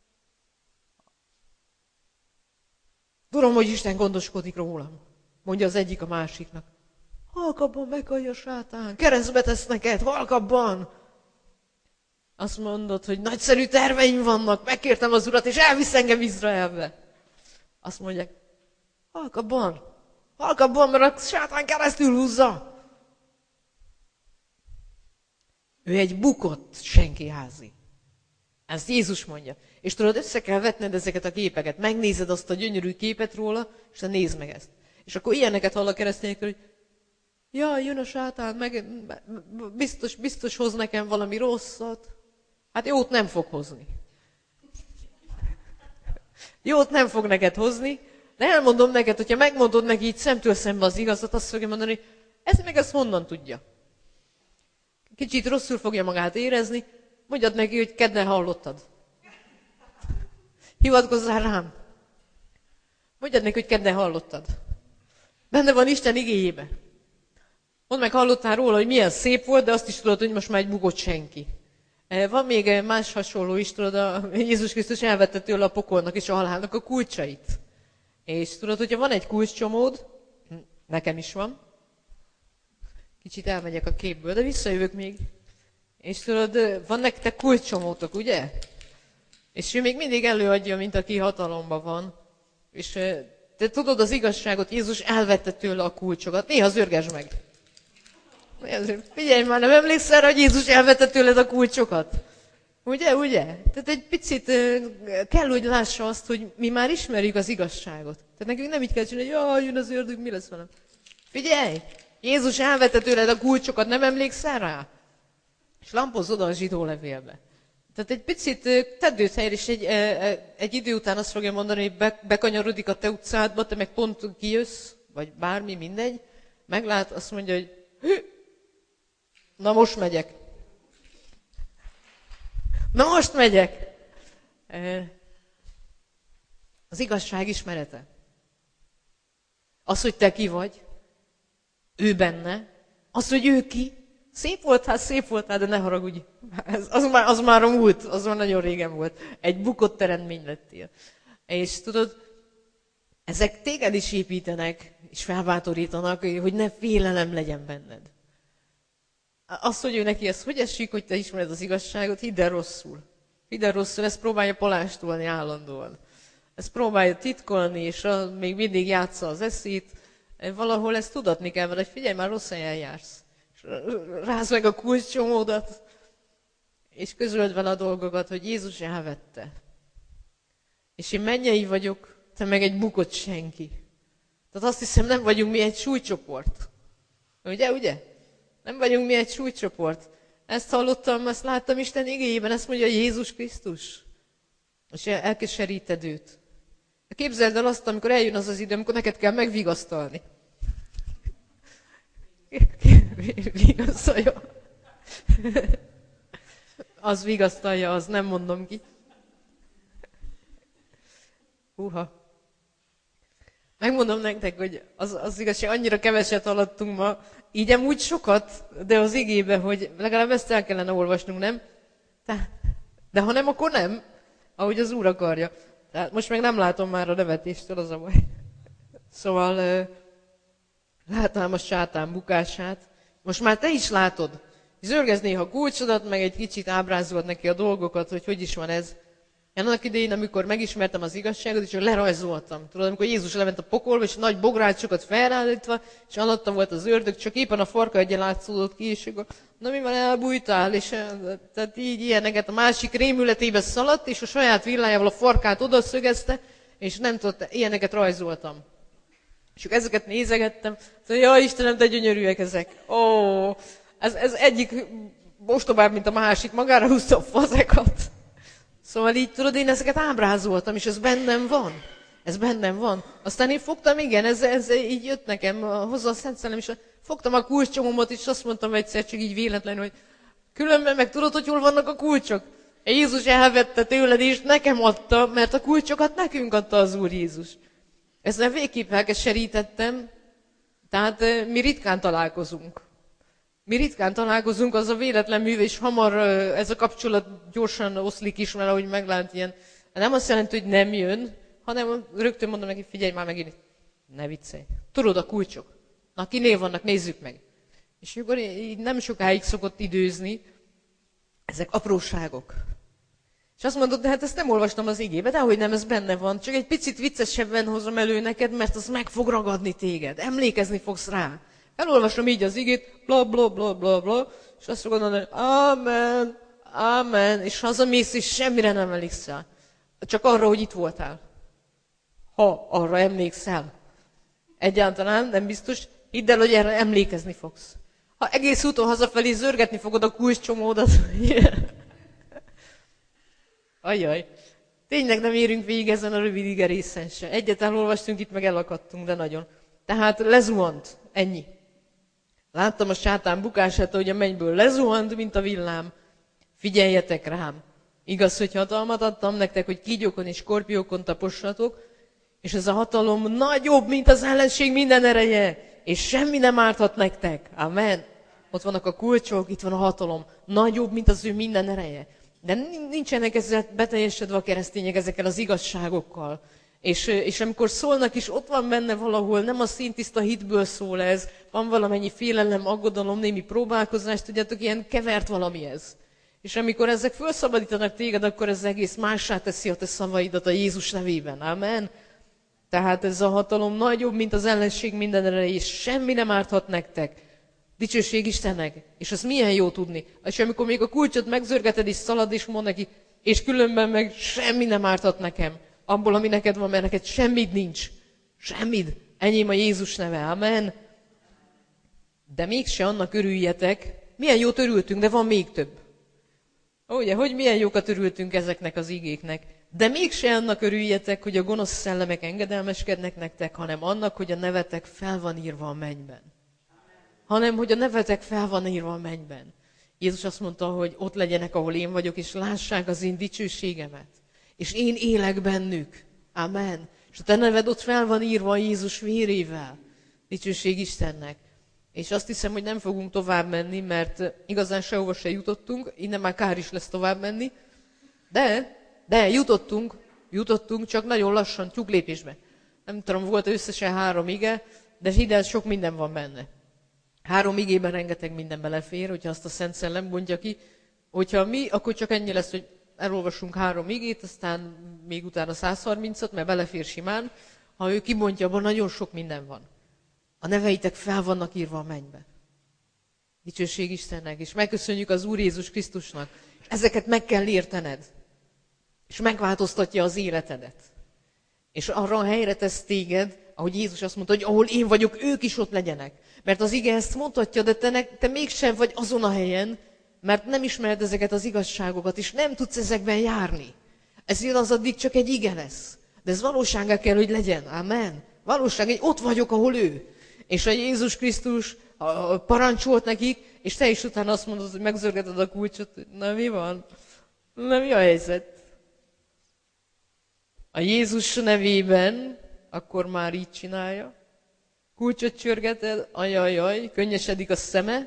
tudom, hogy Isten gondoskodik rólam. Mondja az egyik a másiknak. Halkabban meghallja a sátán, keresztbe tesz neked, halkabban. Azt mondod, hogy nagyszerű terveim vannak, megkértem az Urat, és elvisz engem Izraelbe. Azt mondják, halkabban, halkabban, mert a sátán keresztül húzza. Ő egy bukott senkiházi. Ezt Jézus mondja. És tudod, össze kell vetned ezeket a képeket. Megnézed azt a gyönyörű képet róla, és te nézd meg ezt. És akkor ilyeneket hall a keresztényekről, hogy jaj, jön a sátán, meg biztos, biztos hoz nekem valami rosszat. Hát jót nem fog hozni. Jót nem fog neked hozni, de elmondom neked, hogyha megmondod neki így szemtől szembe az igazat, azt fogja mondani, ez meg ezt honnan tudja. Kicsit rosszul fogja magát érezni, mondjad neki, hogy kedden hallottad. Hivatkozzál rám. Mondjad neki, hogy kedden hallottad. Benne van Isten igéjébe. Mondd meg, hallottál róla, hogy milyen szép volt, de azt is tudod, hogy most már egy bukott senki. Van még más hasonló is, tudod, a Jézus Krisztus elvette tőle a pokolnak és a halálnak a kulcsait. És tudod, hogyha van egy kulcscsomód, nekem is van, kicsit elmegyek a képből, de visszajövök még. És tudod, van nektek kulcscsomótok, ugye? És ő még mindig előadja, mint aki hatalomban van. És te tudod az igazságot, Jézus elvette tőle a kulcsokat. Néha zörgesd meg. Figyelj már, nem emlékszel rá, hogy Jézus elvette tőled a kulcsokat? Ugye, ugye? Tehát egy picit kell, hogy lássa azt, hogy mi már ismerjük az igazságot. Tehát nekünk nem így kell csinálni, hogy jaj, jön az ördög, mi lesz velem? Figyelj! Jézus elvette tőled a kulcsokat, nem emlékszel rá? És lampozz oda a zsidó levélbe. Tehát egy picit tedd őt helyre, és egy, egy idő után azt fogja mondani, hogy be, bekanyarodik a te utcádba, te meg pont kijössz, vagy bármi, mindegy, meglát, azt mondja, hogy hű, na most megyek. Na most megyek. Az igazság ismerete. Az, hogy te ki vagy, ő benne, az, hogy ő ki, szép voltál, szép voltál, de ne haragudj. Az már, az már a múlt, az már nagyon régen volt. Egy bukott teremtmény lettél. És tudod, ezek téged is építenek, és felbátorítanak, hogy ne félelem legyen benned. Az, hogy ő neki ez hogy esik, hogy te ismered az igazságot, hidd el rosszul. Hidd el rosszul, ezt próbálja palástolni állandóan. Ezt próbálja titkolni, és a, még mindig játsza az eszét. Valahol ezt tudatni kell vele, hogy figyelj, már rossz helyen jársz. Rázd meg a kulcscsomódat, és közöld vele a dolgokat, hogy Jézus elvette. És én mennyei vagyok, te meg egy bukott senki. Tehát azt hiszem, nem vagyunk mi egy súlycsoport. Ugye, ugye? Nem vagyunk mi egy súlycsoport. Ezt hallottam, ezt láttam Isten igéjében, ezt mondja Jézus Krisztus. És elkeseríted őt. Képzeld el azt, amikor eljön az az idő, amikor neked kell megvigasztalni. Vigasztalja. Az vigasztalja, az nem mondom ki. Húha. Megmondom nektek, hogy az, az igazság, annyira keveset haladtunk ma, így amúgy sokat, de az igébe, hogy legalább ezt el kellene olvasnunk, nem? De, de ha nem, akkor nem, ahogy az Úr akarja. Tehát most meg nem látom már a nevetéstől, az a baj. Szóval látnám a sátán bukását. Most már te is látod. Zörgez néha a kulcsodat, meg egy kicsit ábrázolod neki a dolgokat, hogy hogy is van ez. Én annak idején, amikor megismertem az igazságot, és lerajzoltam. Tudod, amikor Jézus lement a pokolba, és nagy bográcsokat felállítva, és alatta volt az ördög, csak éppen a farka egyen látszódott ki, és akkor, na mi van, elbújtál, és tehát így ilyeneket a másik rémületébe szaladt, és a saját villájával a farkát odaszögezte, és nem tudott, ilyeneket rajzoltam. És akkor ezeket nézegettem, szóval, jaj Istenem, de gyönyörűek ezek. Ó, ez, ez egyik ostobább, mint a másik, magára húzta a fazekat. Szóval így tudod, én ezeket ábrázoltam, és ez bennem van. Ez bennem van. Aztán én fogtam, igen, ez, ez így jött nekem hozzá a Szent Szellem, és fogtam a kulcscsomómat, és azt mondtam egyszer, csak így véletlenül, hogy különben meg tudod, hogy hol vannak a kulcsok? Jézus elvette tőled, és nekem adta, mert a kulcsokat nekünk adta az Úr Jézus. Ezzel végképp elkeserítettem, tehát mi ritkán találkozunk. Mi ritkán találkozunk, az a véletlen műve, és hamar ez a kapcsolat gyorsan oszlik is, mert ahogy meglát ilyen. Nem azt jelenti, hogy nem jön, hanem rögtön mondom neki, figyelj már megint, ne viccelj. Tudod, a kulcsok. Na, kinél vannak, nézzük meg. És akkor így nem sokáig szokott időzni, ezek apróságok. És azt mondod, de hát ezt nem olvastam az igébe, de hogy nem, ez benne van. Csak egy picit viccesebben hozom elő neked, mert az meg fog ragadni téged. Emlékezni fogsz rá. Elolvasom így az igét, bla bla bla bla bla, és azt fogod mondani, amen, amen, és hazamész, és semmire nem emlékszel. Csak arra, hogy itt voltál. Ha arra emlékszel. Egyáltalán nem biztos, hidd el, hogy erre emlékezni fogsz. Ha egész úton hazafelé zörgetni fogod a kulcscsomódat, ajjaj, tényleg nem érünk végig ezen a rövid ige részen se. Egyet elolvastunk, itt meg elakadtunk, de nagyon. Tehát lezuhant, ennyi. Láttam a sátán bukását, hogy a mennyből lezuhant, mint a villám. Figyeljetek rám. Igaz, hogy hatalmat adtam nektek, hogy kígyókon és skorpiókon tapossatok, és ez a hatalom nagyobb, mint az ellenség minden ereje, és semmi nem árthat nektek. Amen. Ott vannak a kulcsok, itt van a hatalom. Nagyobb, mint az ő minden ereje. De nincsenek ezzel beteljesedve a keresztények ezekkel az igazságokkal. És, és amikor szólnak is, ott van benne valahol, nem a szintiszta hitből szól ez, van valamennyi félelem, aggodalom, némi próbálkozás, tudjátok, ilyen kevert valami ez. És amikor ezek felszabadítanak téged, akkor ez egész mássá teszi a te szavaidat a Jézus nevében. Amen. Tehát ez a hatalom nagyobb, mint az ellenség minden ereje, és semmi nem árthat nektek. Dicsőség Istennek. És az milyen jó tudni. És amikor még a kulcsot megzörgeted, és szalad, és mond neki, és különben meg semmi nem árthat nekem. Abból, ami neked van, mert neked semmid nincs. Semmid. Enyém a Jézus neve. Amen. De mégse annak örüljetek. Milyen jót örültünk, de van még több. Ugye, hogy milyen jókat örültünk ezeknek az igéknek. De mégse annak örüljetek, hogy a gonosz szellemek engedelmeskednek nektek, hanem annak, hogy a nevetek fel van írva a mennyben. Hanem, hogy a nevetek fel van írva a mennyben. Jézus azt mondta, hogy ott legyenek, ahol én vagyok, és lássák az én dicsőségemet. És én élek bennük. Amen. És a te neved ott fel van írva a Jézus vérével. Dicsőség Istennek. És azt hiszem, hogy nem fogunk tovább menni, mert igazán sehova se jutottunk, innen már kár is lesz tovább menni. De, de jutottunk, jutottunk, csak nagyon lassan, tyúklépésbe. Nem tudom, volt összesen három ige, de hidd el, sok minden van benne. Három igében rengeteg minden belefér, hogyha azt a Szent Szellem mondja ki. Hogyha mi, akkor csak ennyi lesz, hogy elolvassunk három igét, aztán még utána száz harmincat, mert belefér simán. Ha ő kimondja, abban nagyon sok minden van. A neveitek fel vannak írva a mennybe. Dicsőség Istennek, és megköszönjük az Úr Jézus Krisztusnak. És ezeket meg kell értened. És megváltoztatja az életedet. És arra a helyre tesz téged, ahogy Jézus azt mondta, hogy ahol én vagyok, ők is ott legyenek. Mert az ige ezt mondhatja, de te, ne, te mégsem vagy azon a helyen, mert nem ismered ezeket az igazságokat, és nem tudsz ezekben járni. Ezért az addig csak egy ige lesz. De ez valósággá kell, hogy legyen. Amen. Valóság, hogy ott vagyok, ahol ő. És a Jézus Krisztus parancsolt nekik, és te is utána azt mondod, hogy megzörgeted a kulcsot. Na mi van? Na mi a helyzet? A Jézus nevében akkor már így csinálja. Kulcsot csörgeted, ajajaj, könnyesedik a szeme,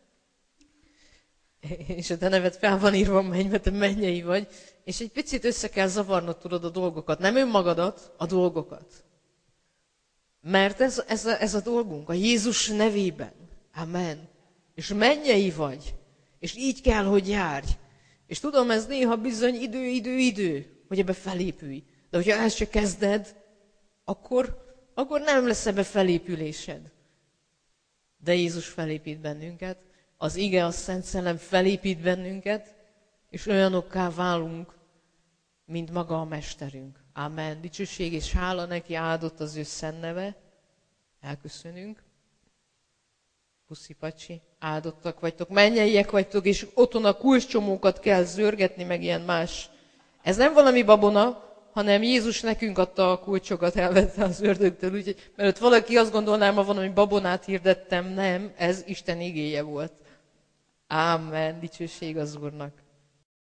és a te neved fel van írva a mennybe, te mennyei vagy, és egy picit össze kell zavarnod, tudod, a dolgokat. Nem önmagadat, a dolgokat. Mert ez, ez, a, ez a dolgunk, a Jézus nevében. Amen. És mennyei vagy. És így kell, hogy járj. És tudom, ez néha bizony idő, idő, idő, hogy ebbe felépülj. De hogyha el se kezded, akkor, akkor nem lesz ebbe felépülésed. De Jézus felépít bennünket, az ige, a Szent Szellem felépít bennünket, és olyanokká válunk, mint maga a Mesterünk. Amen. Dicsőség és hála neki, áldott az ő szent neve. Elköszönünk. Puszi pacsi, áldottak vagytok, mennyeiek vagytok, és otthon a kulcscsomókat kell zörgetni, meg ilyen más. Ez nem valami babona, hanem Jézus nekünk adta a kulcsokat, elvette az ördögtől, úgyhogy, mert ott valaki azt gondolná, ma valami babonát hirdettem, nem, ez Isten igéje volt. Ámen, dicsőség az Úrnak.